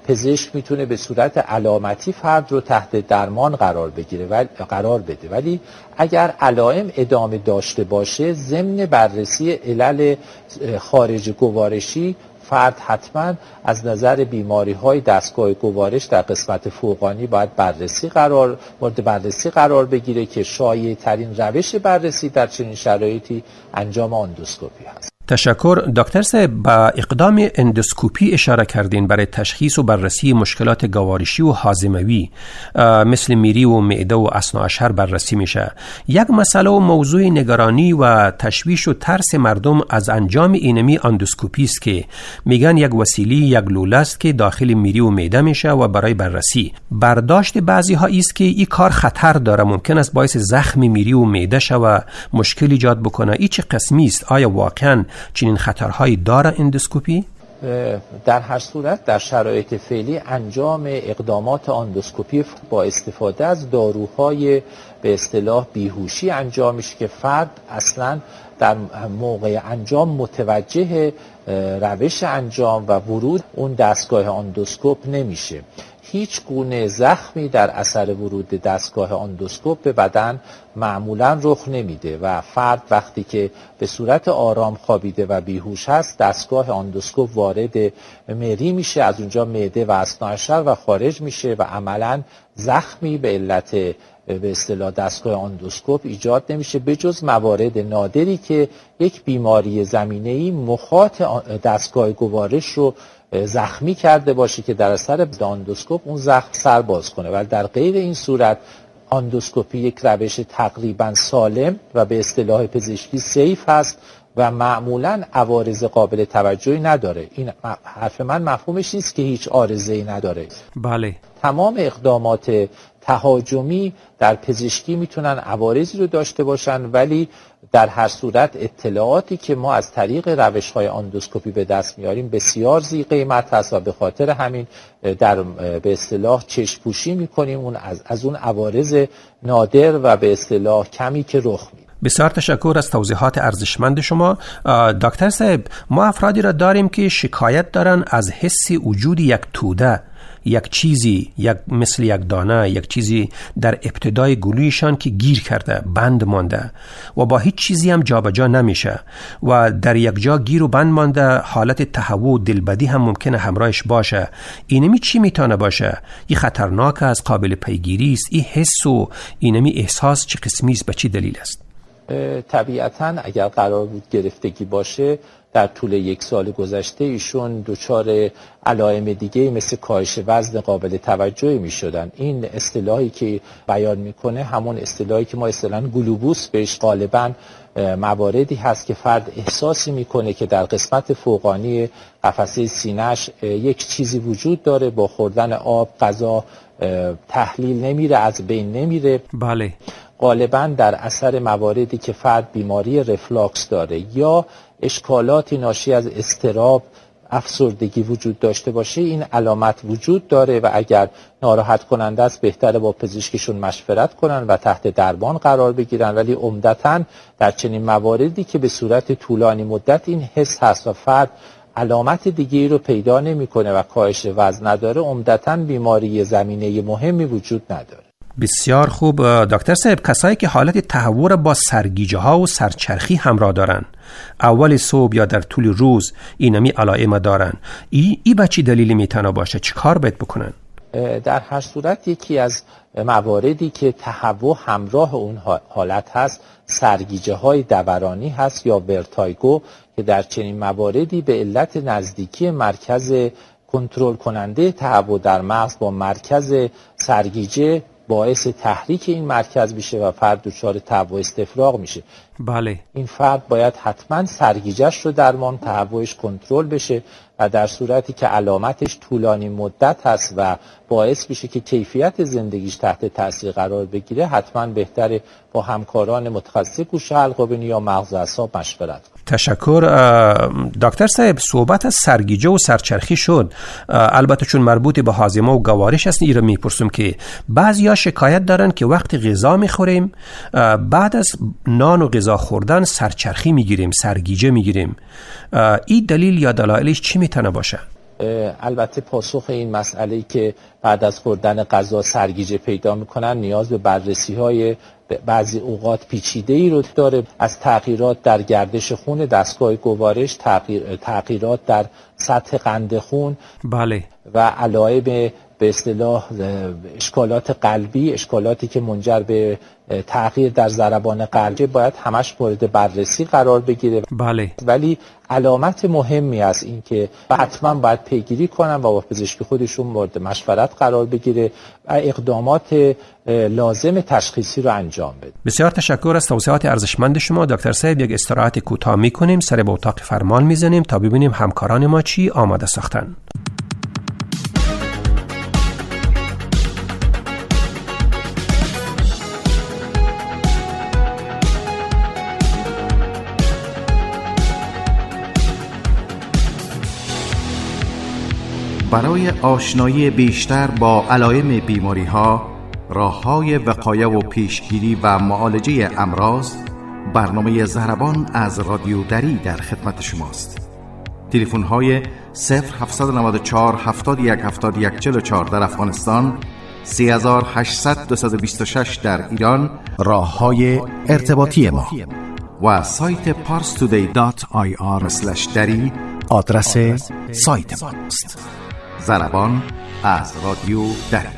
پزشک میتونه به صورت علامتی فرد رو تحت درمان قرار بگیره و قرار بده، ولی اگر علائم ادامه داشته باشه ضمن بررسی علل خارج گوارشی فرد حتما از نظر بیماری های دستگاه گوارش در قسمت فوقانی باید بررسی قرار مورد بررسی قرار بگیره که شایع ترین روش بررسی در چنین شرایطی انجام اندوسکوپی هست. تشکر دکتر صاحب. با اقدام اندوسکوپی اشاره کردین برای تشخیص و بررسی مشکلات گوارشی و هاضموی مثل میری و معده و اثناعشر بررسی میشه. یک مسئله و موضوع نگرانی و تشویش و ترس مردم از انجام اینمی اندوسکوپی است که میگن یک وسیله یک لوله است که داخل میری و معده میشه و برای بررسی برداشت بعضی ها است که این کار خطر داره، ممکن است باعث زخم میری و معده شه و مشکل ایجاد بکنه. این چه قسمی است؟ آیا واقعا چنین خطرهایی داره اندوسکوپی؟ در هر صورت در شرایط فعلی انجام اقدامات اندوسکوپی با استفاده از داروهای به اصطلاح بیهوشی انجام میشه که فرد اصلا در موقع انجام متوجه روش انجام و ورود اون دستگاه اندوسکوپ نمیشه. هیچ گونه زخمی در اثر ورود دستگاه اندوسکوپ به بدن معمولا رخ نمیده و فرد وقتی که به صورت آرام خوابیده و بیهوش هست دستگاه اندوسکوپ وارد مری میشه، از اونجا معده و اثناعشر و خارج میشه و عملا زخمی به علت به اصطلاح دستگاه اندوسکوپ ایجاد نمیشه به جز موارد نادری که یک بیماری زمینه‌ای مخاط دستگاه گوارش رو زخمی کرده باشه که در اثر اندوسکوپ اون زخم سر باز کنه، ولی در غیر این صورت اندوسکوپی یک روش تقریبا سالم و به اصطلاح پزشکی سیف هست و معمولا عوارض قابل توجهی نداره. این حرف من مفهومش نیست که هیچ عارضه‌ای نداره. بله. تمام اقدامات تهاجمی در پزشکی میتونن عوارضی رو داشته باشن، ولی در هر صورت اطلاعاتی که ما از طریق روش‌های اندوسکوپی به دست میاریم بسیار ذی قیمت هست و به خاطر همین در به اصطلاح چشم پوشی میکنیم اون از, از اون عوارض نادر و به اصطلاح کمی که رخ میده. بسیار تشکر از توضیحات ارزشمند شما. دکتر صاحب، ما افرادی را داریم که شکایت دارن از حس وجود یک توده، یک چیزی یک مثل یک دانه، یک چیزی در ابتدای گلویشان که گیر کرده، بند مانده و با هیچ چیزی هم جابجا نمیشه و در یک جا گیر و بند مانده، حالت تهوع و دلبدی هم ممکنه همراهش باشه. اینمی چی میتونه باشه؟ این خطرناک است، قابل پیگیری است؟ این حس و اینمی احساس چه قسمی است، به چی دلیل است؟ طبیعتاً اگر قرار بود گرفتگی باشه در طول یک سال گذشته ایشون دچار علائم دیگه مثل کاهش وزن قابل توجهی می شدن. این اصطلاحی که بیان میکنه همون اصطلاحی که ما اصطلاحاً گلوبوس بهش غالباً مواردی هست که فرد احساسی میکنه که در قسمت فوقانی قفسه سینه‌اش یک چیزی وجود داره، با خوردن آب غذا تحلیل نمیره، از بین نمیره. بله. غالباً در اثر مواردی که فرد بیماری رفلاکس داره یا اشکالاتی ناشی از اضطراب، افسردگی وجود داشته باشه این علامت وجود داره و اگر ناراحت کننده است بهتره با پزشکشون مشورت کنن و تحت درمان قرار بگیرن، ولی عمدتاً در چنین مواردی که به صورت طولانی مدت این حس هست و فرد علامت دیگه‌ای رو پیدا نمی‌کنه و کاهش وزن نداره، عمدتاً بیماری زمینه مهمی وجود نداره. بسیار خوب دکتر صاحب، کسایی که حالت تهوع با سرگیجه ها و سرچرخی همراه دارن، اول صبح یا در طول روز اینمی علائم دارن، ای ای به چی دلیلی میتونه باشه؟ چی کار باید بکنن؟ در هر صورت یکی از مواردی که تهوع همراه اون حالت هست سرگیجه های دورانی هست یا ورتایگو که در چنین مواردی به علت نزدیکی مرکز کنترل کننده تهوع در مغز با مرکز سرگیجه باعث تحریک این مرکز میشه و فرد دچار تهوع استفراغ میشه. بله. این فرد باید حتما سرگیجه‌اش رو درمان، تهوعش کنترل بشه و در صورتی که علامتش طولانی مدت هست و باعث میشه که کیفیت زندگیش تحت تاثیر قرار بگیره، حتما بهتره با همکاران متخصص گوش حلق و بینی یا مغز و اعصاب مشورت کنه. تشکر دکتر صاحب. صحبت از سرگیجه و سرچرخی شد، البته چون مربوط به هاضمه و گوارش است ایرا میپرسم که بعضیا شکایت دارن که وقتی غذا میخوریم بعد از نان و غذا خوردن سرچرخی میگیریم، سرگیجه میگیریم. این دلیل یا دلایلش چی میتونه باشه؟ البته پاسخ این مسئله که بعد از خوردن غذا سرگیجه پیدا میکنن نیاز به بررسی های بعضی اوقات پیچیده‌ای رو داره، از تغییرات در گردش خون، دستگاه گوارش، تغییر، تغییرات در سطح قند خون، بله، و علائم به اصطلاح اشکالات قلبی، اشکالاتی که منجر به تغییر در ضربان قلبی باید همش مورد بررسی قرار بگیره. بله. ولی علامت مهمی از این که حتما باید پیگیری کنن و با پزشک خودشون مورد مشورت قرار بگیره و اقدامات لازم تشخیصی رو انجام بده. بسیار تشکر از توضیحات ارزشمند شما دکتر صاحب. یک استراحت کوتاه می‌کنیم، سر به اتاق فرمان می‌زنیم تا ببینیم همکاران ما چی آماده ساختن. برای آشنایی بیشتر با علائم بیماری‌ها، راه‌های وقایه و پیشگیری و معالجه امراض، برنامه ضربان از رادیو دری در خدمت شماست. تلفن‌های صفر هفت نه چهار هفتاد و یک هفتاد و یک چهل و چهار در افغانستان، سه هشت صفر دو دو شش در ایران، راه‌های ارتباطی ما و سایت پارس تودی دات آی آر اسلش دری آدرس سایت ماست. ضربان از رادیو دری.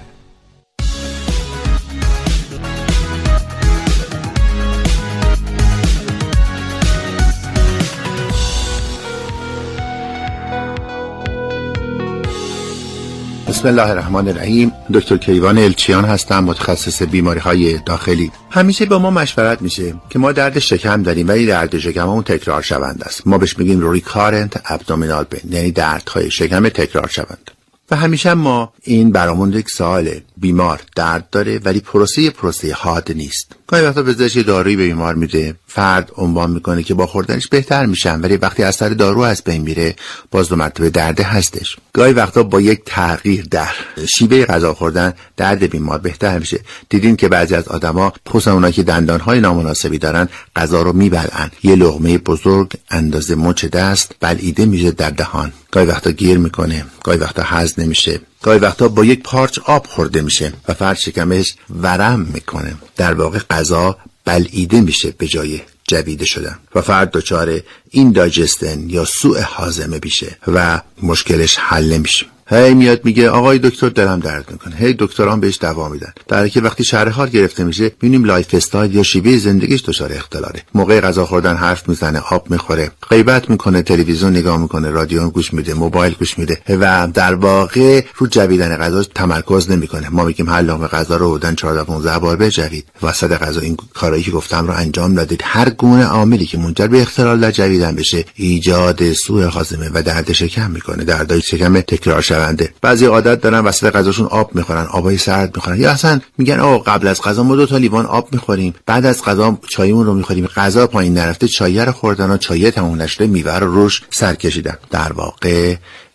بسم الله الرحمن الرحیم. دکتر کیوان الچیان هستم، متخصص بیماری‌های داخلی. همیشه با ما مشورت میشه که ما درد شکم داریم ولی درد شکممون تکرار شونده است. ما بهش میگیم ریکارنت ابدومینال پین، یعنی دردهای شکم تکرار شونده. و همیشه ما این برامون یک سواله، بیمار درد داره ولی پروسه پروسه حاد نیست. گاهی وقتا پزشک دارویی به بیمار میده، فرد عنوان میکنه که با خوردنش بهتر میشن، ولی وقتی اثر دارو از بین میره باز دو مرتبه درد هستش. گاهی وقتا با یک تغییر در شیوه غذا خوردن درد بیمار بهتر میشه. دیدین که بعضی از آدما خصوصا اونایی که دندانهای نامناسبی دارن غذا رو میبلعن، یه لقمه بزرگ اندازه مچ دست بلعیده میشه در دهان، گاهی وقتا گیر میکنه، گاهی وقتا هضم نمیشه، گاهی وقتا با یک پارچ آب خورده میشه و فرد شکمش ورم میکنه. در واقع غذا بلعیده میشه به جای جویده شدن و فرد دچار این دایجستن یا سوء هاضمه میشه و مشکلش حل نمیشه. هی میاد میگه آقای دکتر دلم درد میکنه، هی دکتران بهش دوا میدن، در حالی که وقتی شرح حال گرفته میشه میبینیم لایف استایل یا شیوه زندگیش دچار اختلاله. موقع غذا خوردن حرف میزنه، آب میخوره، غیبت میکنه، تلویزیون نگاه میکنه، رادیو گوش میده، موبایل گوش میده و در واقع رو جویدن غذا تمرکز نمیکنه. ما میگیم هر لقمه غذا رو بودن چهارده پانزده بار بجوید، وسط غذا این کارایی که گفتم رو انجام ندید. هر گونه عاملی که منجر به اختلال در جویدن بشه ایجاد سوء هاضمه و درد شکم میکنه، دردای شکم تکرار شونده. بعضی عادت دارن وسط غذاشون آب میخورن، آبای سرد میخورن، یا اصلا میگن آقا قبل از غذا ما دو تا لیوان آب میخوریم، بعد از غذا چایمون رو میخوریم. غذا پایین نرفته چای رو خوردن و چای تموم نشده میوه رو روش سر کشیدن. در واقع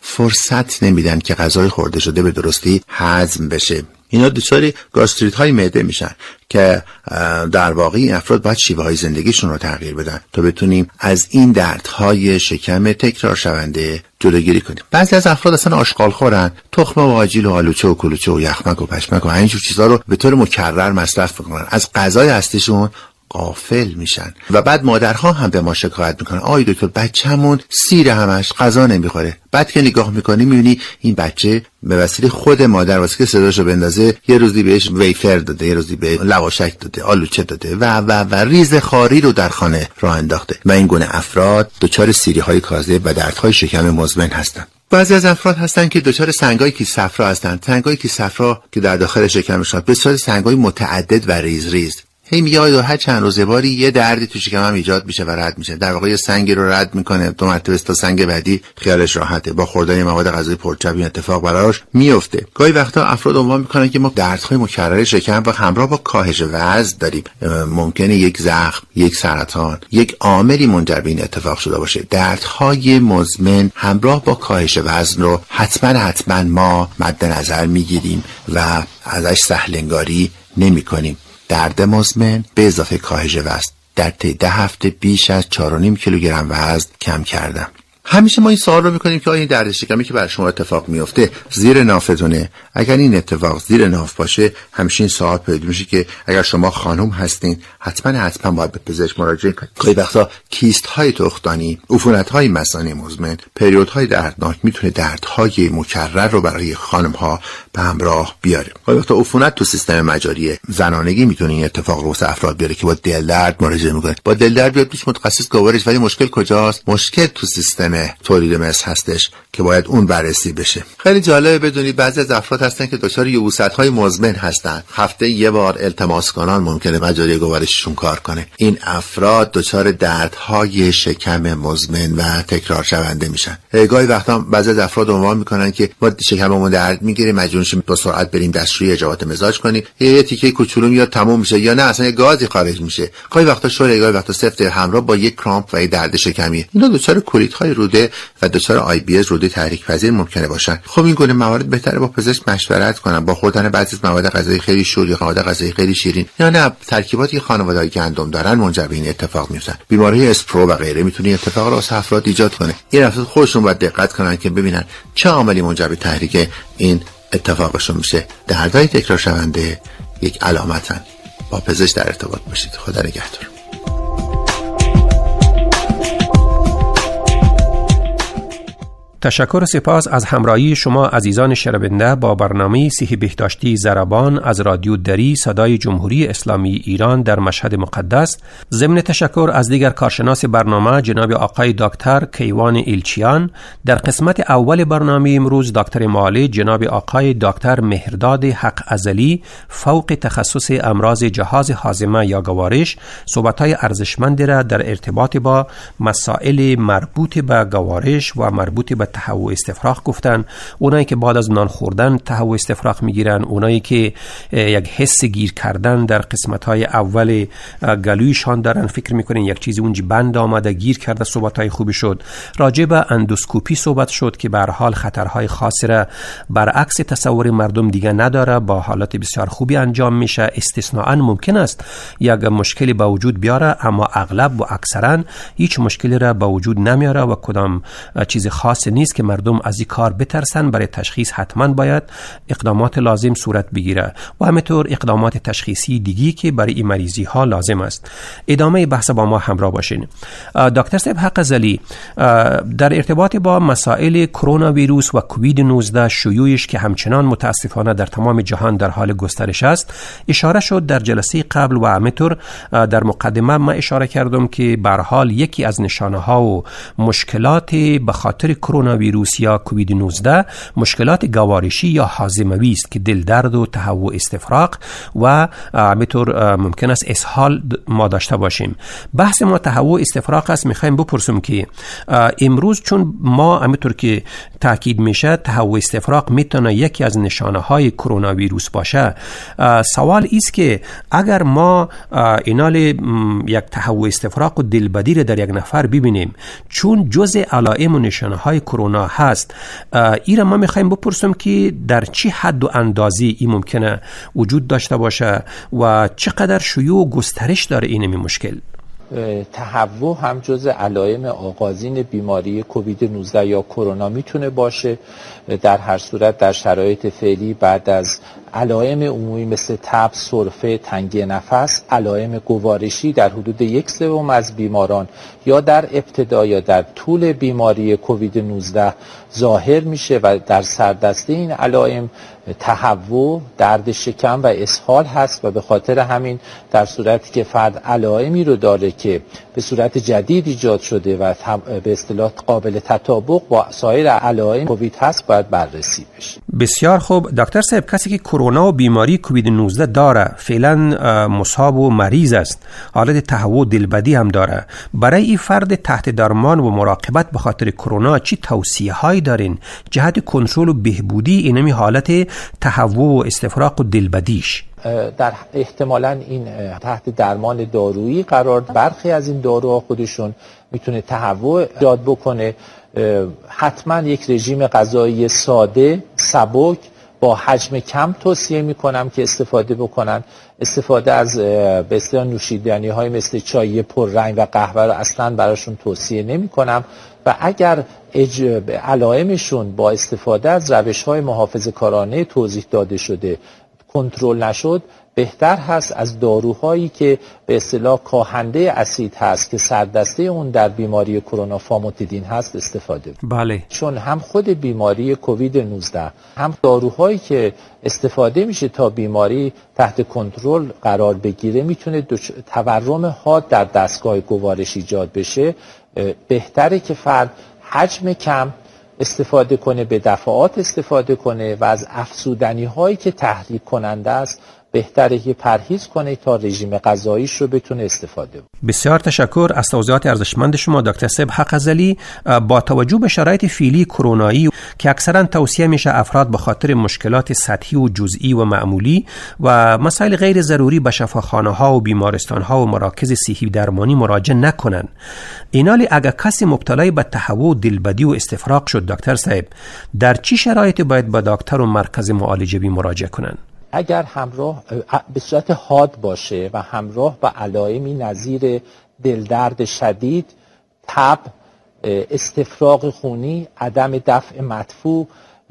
فرصت نمیدن که غذای خورده شده به درستی هضم بشه. اینا دچار گاستریت های معده میشن که در واقع این افراد باید شیوه های زندگیشون رو تغییر بدن تا بتونیم از این دردهای شکم تکرار شونده جلوگیری کنیم. بعضی از افراد اصلا آشغال خورن، تخم و آجیل و آلوچه و کلوچه و یخمک و پشمک و اینجور چیزا رو به طور مکرر مصرف میکنن، از غذای اصلیشون غافل میشن و بعد مادرها هم به ما شکایت میکنن آی دکتر بچه‌مون سیر همش غذا نمیخوره. بعد که نگاه میکنی میبینی این بچه به وسیله خود مادر واسه که صداشو بندازه یه روزی بهش ویفر داده، یه روزی به لواشک داده، آلوچه داده و و و ریز خاری رو در خانه راه انداخته و این گونه افراد دچار سیری های کاذب و دردهای شکم مزمن هستن. بعضی از افراد هستن که دچار سنگای کیس صفرا هستن. سنگای کیس صفرا که در داخل شکمشون به صورت سنگای متعدد و ریز ریز هی میگه آید هر چند روزه باری یه دردی تو شکمم ایجاد میشه و رد میشه. در واقع یه سنگی رو رد میکنه، دو مرتبه تا سنگ بعدی خیالش راحته. با خوردن مواد غذایی پرچرب این اتفاق براش میفته. گاهی وقتا افراد عنوان میکنن که ما دردهای مکرر شکم و همراه با کاهش وزن داریم. ممکنه یک زخم، یک سرطان، یک عاملی منجر به این اتفاق شده باشه. دردهای مزمن همراه با کاهش وزن رو حتما حتما ما مد نظر میگیریم و ازش سهلنگاری نمیکنیم. درد مزمن به اضافه کاهش وزن در طی ده هفته بیش از چهار و نیم کیلوگرم وزن کم کردم. همیشه ما این سوال رو میکنیم که آیا این درد شکمی که بر شما اتفاق میفته زیر نافتونه؟ اگر این اتفاق زیر ناف باشه، همیشه این سوال پیدا میشه که اگر شما خانم هستین حتما حتما باید به پزشک مراجعه کنید. گاهی وقتا کیست های تخمدانی، عفونت های مثانه مزمن، پریود های دردناک میتونه دردهای مکرر رو برای خانم ها به همراه بیاره. گاهی وقتا عفونت تو سیستم مجاری زنانگی میتونه این اتفاق رو واسه افراد بیاره که با دل درد مراجعه میکنه. با دل درد بیاد پیش متخصص گوارش، ولی مشکل کجاست؟ مشکل تو سیستم تولید مثل هستش که باید اون بررسی بشه. خیلی جالبه بدونید بعضی از افراد هستن که دچار یبوست‌های مزمن هستن، هفته یه بار التماس کنان ممکنه مجاری گوارششون کار کنه. این افراد دچار دردهای شکم مزمن و تکرار شونده میشن. گاهی وقتا بعضی از افراد عنوان میکنن که ما شکممون درد میگیره، مجبور شیم با سرعت بریم دستشویی اجابت مزاج کنیم، یه تیکه کوچولو میاد تموم میشه، یا نه اصلا گازی خارج میشه. گاهی وقتا شوره، گاهی وقتا سفت همراه با یک کرامپ و درد شکمی. اینا دچار کولیت‌های روده و دچار آی بی اس روده تحریک پذیر ممکنه باشن. خب این گونه موارد بهتره با پزشک مشورت کنن، با خوردن بعضی از مواد غذایی خیلی شور یا مواد غذایی خیلی شیرین یا نه ترکیباتی خانواده‌ای گندم دارن منجر به این اتفاق میشن. بیماری اسپرو و غیره میتونه اتفاق را واسه افراد ایجاد کنه. این افراد خودشون باید دقت کنن که ببینن چه عاملی منجر به تحریک این اتفاقشون میشه. دردهای تکرار شونده یک علامتن. با پزشک در ارتباط باشید. خدا نگهدار. تشکر و سپاس از همراهی شما عزیزان شنونده با برنامه صحت بهداشتی ضربان از رادیو دری صدای جمهوری اسلامی ایران در مشهد مقدس. ضمن تشکر از دیگر کارشناس برنامه جناب آقای دکتر کیوان الچیان. در قسمت اول برنامه امروز دکتر معالج جناب آقای دکتر مهرداد حق ازلی فوق تخصص امراض جهاز هاضمه یا گوارش صحبت‌های ارزشمند را در ارتباط با مسائل مربوط به گوارش و مربوط به تهوع استفراغ گفتن. اونایی که بعد از نان خوردن تهوع استفراغ میگیرن، اونایی که یک حس گیر کردن در قسمت‌های اول گلویشان دارن، فکر میکنن یک چیزی اونجا بند آمده گیر کرده. صحبت‌های خوبی شد. راجع به اندوسکوپی صحبت شد که به هر حال خطرهای خاصی را برعکس تصور مردم دیگه نداره، با حالت بسیار خوبی انجام میشه. استثناءً ممکن است یک مشکلی به وجود بیاره، اما اغلب و اکثرا هیچ مشکلی را به وجود نمیاره و کدام چیز خاص نیست که مردم از این کار بترسن. برای تشخیص حتما باید اقدامات لازم صورت بگیره و همینطور اقدامات تشخیصی دیگی که برای این مریضی ها لازم است. ادامه بحث با ما همراه باشین. دکتر صاحب حق ازلی، در ارتباط با مسائل کرونا ویروس و کووید نوزده شیوعش که همچنان متاسفانه در تمام جهان در حال گسترش است، اشاره شد در جلسه قبل و همینطور در مقدمه ما اشاره کردم که به هر حال یکی از نشانه ها و مشکلات به خاطر کرونا ویروس یا کووید نوزده مشکلات گوارشی یا هاضموی است که دل درد و تهوع استفراغ و همینطور ممکن است اسهال ما داشته باشیم. بحث ما تهوع استفراغ است. میخوایم بپرسیم که امروز چون ما همینطور که تاکید میشه تهوع استفراغ میتونه یکی از نشانه های کرونا ویروس باشه، سوال است که اگر ما اینال یک تهوع استفراغ و دلبدی را در یک نفر ببینیم چون جزء علائم و نشانه های کرونا هست، این را ما میخوایم بپرسیم که در چه حد و اندازه این ممکنه وجود داشته باشه و چقدر شیوع و گسترش داره این مشکل. تهوع هم جز علائم آغازین بیماری کووید نوزده یا کرونا میتونه باشه. در هر صورت در شرایط فعلی بعد از علائم عمومی مثل تب، سرفه، تنگی نفس، علائم گوارشی در حدود یک سوم از بیماران یا در ابتدا یا در طول بیماری کووید نوزده ظاهر میشه و در سردسته این علائم تهوع، درد شکم و اسهال هست و به خاطر همین در صورتی که فرد علائمی رو داره که به صورت جدید ایجاد شده و به اصطلاح قابل تطابق با سایر علائم کووید هست باید بررسی بشه. بسیار خوب دکتر صاحب، کسی که کرونا و بیماری کووید نوزده داره فعلا مصاب و مریض است، حالت تهوع دلبدی هم داره، برای این فرد تحت درمان و مراقبت به خاطر کرونا چی توصیه هایی دارین جهت کنترل و بهبودی اینمی حالت تهوع و استفراغ و دلبدیش؟ در احتمالاً این تحت درمان دارویی قرار، برخی از این داروها خودشون میتونه تهوع ایجاد بکنه. حتما یک رژیم غذایی ساده، سبک با حجم کم توصیه میکنم که استفاده بکنن. استفاده از به اصطلاح نوشیدنی های مثل چای پررنگ و قهوه رو اصلا براشون توصیه نمیکنم و اگر علائمشون با استفاده از روش های محافظه کارانه توضیح داده شده کنترل نشد، بهتر هست از داروهایی که به اصطلاح کاهنده اسید هست که سردسته اون در بیماری کرونا فاموتیدین هست استفاده. بله. چون هم خود بیماری کووید نوزده هم داروهایی که استفاده میشه تا بیماری تحت کنترل قرار بگیره میتونه تورم حاد در دستگاه گوارش ایجاد بشه. بهتره که فرد حجم کم استفاده کنه، به دفعات استفاده کنه و از افزودنی هایی که تحریک کننده است بهتره که پرهیز کنه تا رژیم غذاییش رو بتونه استفاده کنه. بسیار تشکر از توضیحات ارزشمند شما دکتر صاحب حق‌ازلی. با توجه به شرایط فعلی کرونایی که اکثرا توصیه میشه افراد به خاطر مشکلات سطحی و جزئی و معمولی و مسائل غیر ضروری به شفاخانه‌ها و بیمارستان‌ها و مراکز صحی درمانی مراجعه نکنن، اینالی اگر کسی مبتلای به تهوع، دلبدی و استفراغ شد دکتر صاحب، در چه شرایطی باید به دکتر و مرکز معالجه بی مراجعه کنن؟ اگر همراه به صورت حاد باشه و همراه با علائمی نظیر دلدرد شدید، تب، استفراغ خونی، عدم دفع مدفوع،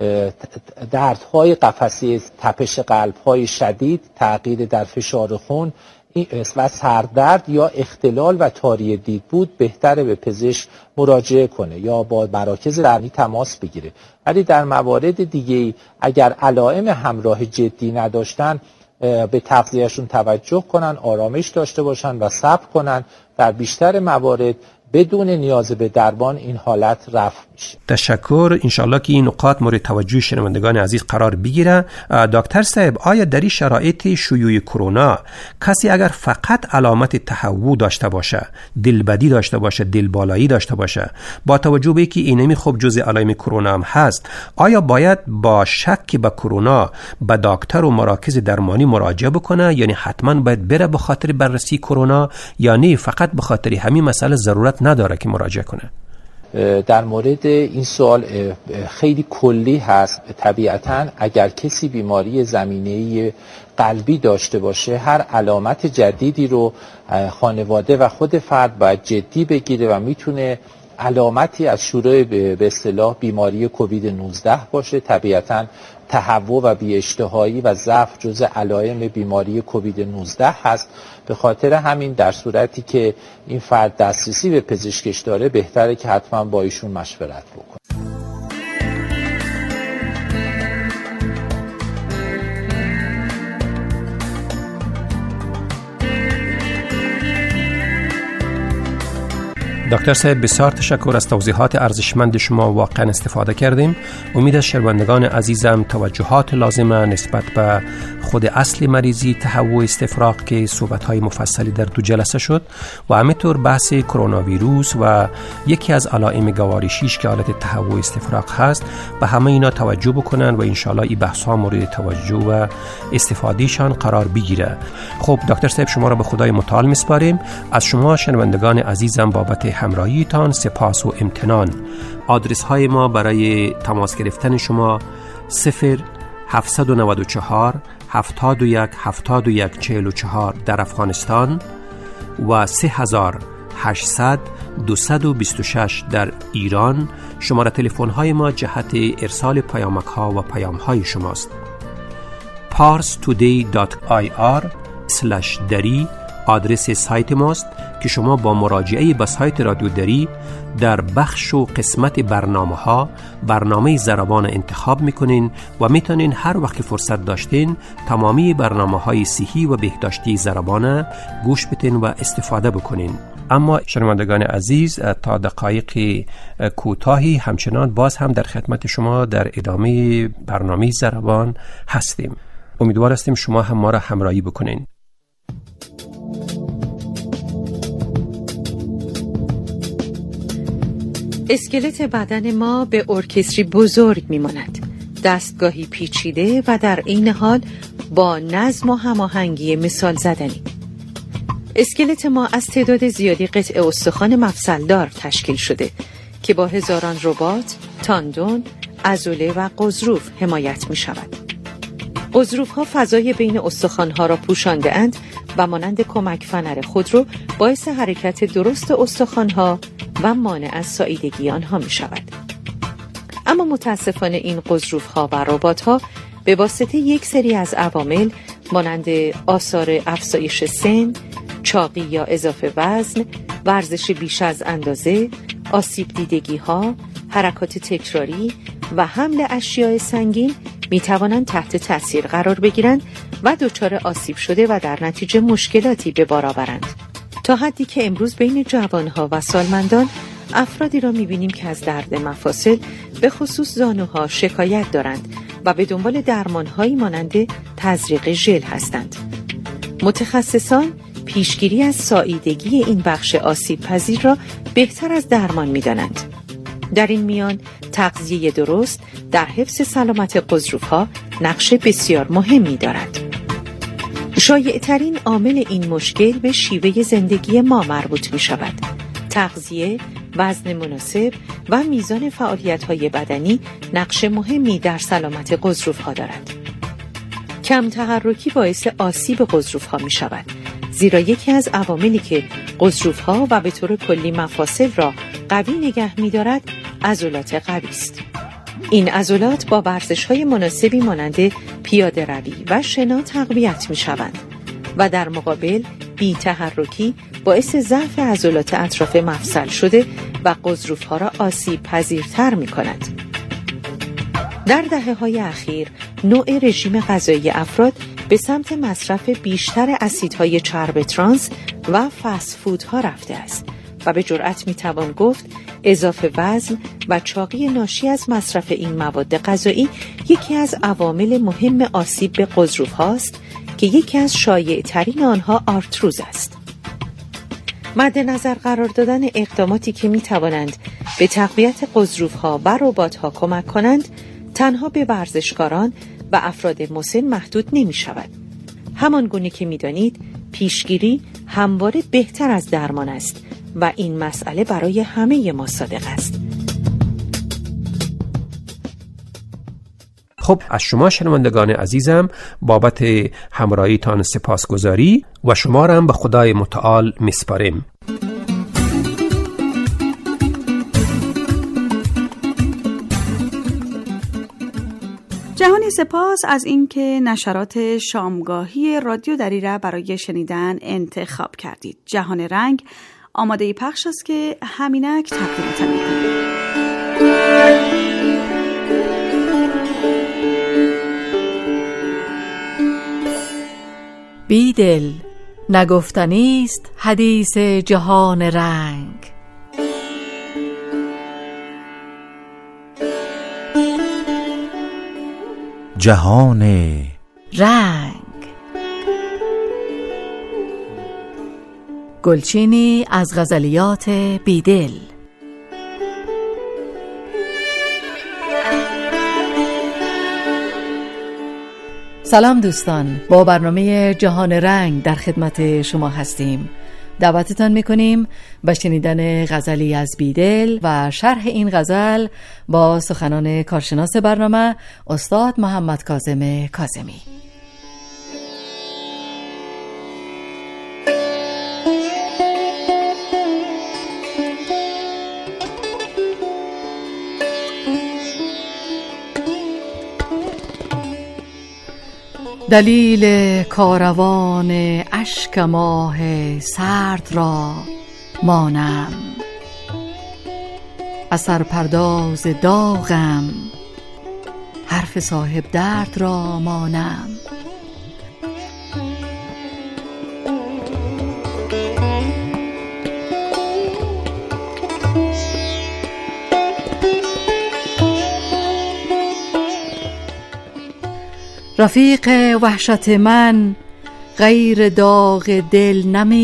دردهای قفسه، تپش قلب‌های شدید، تغییر در فشار خون و سردرد یا اختلال و تاری دید بود، بهتره به پزشک مراجعه کنه یا با مراکز درمانی تماس بگیره. ولی در موارد دیگه اگر علائم همراه جدی نداشتن به تغذیهشون توجه کنن، آرامش داشته باشن و صبر کنن. در بیشتر موارد بدون نیاز به درمان این حالت رفع میشه. تشکر. انشالله که این نکات مورد توجه شنوندگان عزیز قرار بگیره. دکتر صاحب، آیا در این شرایط شیوع کرونا کسی اگر فقط علامت تهوع داشته باشه، دلبدی داشته باشه، دلبالایی داشته باشه، با توجه به اینکه اینمی خب جزء علائم کرونا هم هست، آیا باید با شک به کرونا به دکتر و مراکز درمانی مراجعه بکنه؟ یعنی حتما باید بره به خاطر بررسی کرونا یا نه فقط به خاطر همین مسئله ضرورت نداره که مراجعه کنه؟ در مورد این سوال خیلی کلی هست. طبیعتاً اگر کسی بیماری زمینه‌ای قلبی داشته باشه، هر علامت جدیدی رو خانواده و خود فرد باید جدی بگیره و میتونه علامتی از شروع به اصطلاح بیماری کووید نوزده باشه. طبیعتاً تهوع و بی‌اشتهایی و ضعف جزء علائم بیماری کووید نوزده هست. به خاطر همین در صورتی که این فرد دسترسی به پزشکش داره، بهتره که حتما با ایشون مشورت بکنه. دکتر صاحب بسیار تشکر از توضیحات ارزشمند شما، واقعا استفاده کردیم. امید از شنوندگان عزیزم توجهات لازمه نسبت به خود اصل مریضی تهوع استفراغ که صحبت‌های مفصلی در دو جلسه شد و همینطور بحث کرونا ویروس و یکی از علائم گوارشیش که حالت تهوع استفراغ هست، به همه اینا توجه بکنن و انشالله این بحث‌ها مورد توجه و استفادهشان قرار بگیره. خب دکتر صاحب، شما را به خدای متعال میسپاریم. از شما شنوندگان عزیزم بابت همراهیتان سپاس و امتنان. آدرس های ما برای تماس گرفتن شما صفر هفت نه چهار هفتاد و یک هفتاد و یک چهل و چهار در افغانستان و سه هزار هشتصد دویست و بیست و شش در ایران. شماره تلفن های ما جهت ارسال پیامک ها و پیام های شماست. پارس تودی دات آی آر اسلش دری آدرس سایت ماست که شما با مراجعه به سایت رادیو دری در بخش و قسمت برنامه ها برنامه زربان انتخاب میکنین و میتونین هر وقت فرصت داشتین تمامی برنامه های صحی و بهداشتی زربان گوش بدین و استفاده بکنین. اما شنوندگان عزیز، تا دقایق کوتاهی همچنان باز هم در خدمت شما در ادامه برنامه زربان هستیم. امیدوار هستیم شما هم ما را همراهی بکنین. اسکلت بدن ما به ارکستری بزرگ میماند، دستگاهی پیچیده و در عین حال با نظم و هماهنگی مثال زدنی. اسکلت ما از تعداد زیادی قطع استخوان مفصلدار تشکیل شده که با هزاران رباط، تاندون، عضله و غضروف حمایت می شود. غضروف‌ها فضای بین استخوان‌ها را پوشانده اند و مانند کمک فنر خودرو باعث حرکت درست استخوان‌ها و مانع از ساییدگی آنها می‌شود. اما متاسفانه این غضروف‌ها و رباط‌ها به واسطه یک سری از عوامل مانند آثار افزایش سن، چاقی یا اضافه وزن، ورزش بیش از اندازه، آسیب دیدگی‌ها، حرکات تکراری و حمل اشیاء سنگین می توانند تحت تأثیر قرار بگیرند و دچار آسیب شده و در نتیجه مشکلاتی به بار آورند. تا حدی که امروز بین جوانها و سالمندان افرادی را می بینیم که از درد مفاصل به خصوص زانوها شکایت دارند و به دنبال درمانهایی مانند تزریق ژل هستند. متخصصان پیشگیری از ساییدگی این بخش آسیب پذیر را بهتر از درمان می دانند. در این میان تغذیه درست در حفظ سلامت غضروف‌ها نقش بسیار مهمی دارد. شایع‌ترین عامل این مشکل به شیوه زندگی ما مربوط می شود. تغذیه، وزن مناسب و میزان فعالیت‌های بدنی نقش مهمی در سلامت غضروف‌ها دارد. کم تحرکی باعث آسیب غضروف‌ها می شود، زیرا یکی از عواملی که غضروف‌ها و به طور کلی مفاصل را قوی نگه می‌دارد عضلات قوی است. این عضلات با ورزش‌های مناسبی مانند پیاده روی و شنا تقویت می‌شوند و در مقابل بی تحرکی باعث ضعف عضلات اطراف مفصل شده و غضروف‌ها را آسیب پذیرتر می‌کند. در دهه‌های اخیر نوع رژیم غذایی افراد به سمت مصرف بیشتر اسیدهای چرب ترانس و فست فودها رفته است و به جرئت میتوان گفت اضافه وزن و چاقی ناشی از مصرف این مواد غذایی یکی از عوامل مهم آسیب به غضروف هاست که یکی از شایع ترین آنها آرتروز است. مد نظر قرار دادن اقداماتی که میتوانند به تقویت غضروف ها و رباط ها کمک کنند تنها به ورزشکاران و افراد مسن محدود نمی شود. همان گونه که می دانید پیشگیری همواره بهتر از درمان است و این مسئله برای همه ما صادق است. خب از شما شنوندگان عزیزم بابت همراهیتان سپاسگزاری و شما را هم به خدای متعال میسپاریم. جهانی سپاس از اینکه نشرات شامگاهی رادیو دریره برای شنیدن انتخاب کردید. جهان رنگ آماده پخش است که همینک تقدیمتان می‌کنیم. بیدل نگفتنی است حدیث جهان رنگ. جهان رنگ. گلچینی از غزلیات بیدل. سلام دوستان، با برنامه جهان رنگ در خدمت شما هستیم. دعوتتان میکنیم به شنیدن غزلی از بیدل و شرح این غزل با سخنان کارشناس برنامه استاد محمد کاظم کاظمی. دلیل کاروان اشک ماه سرد را مانم، اثر پرداز داغم، حرف صاحب درد را مانم. رفیق وحشت من غیر داغ دل نمی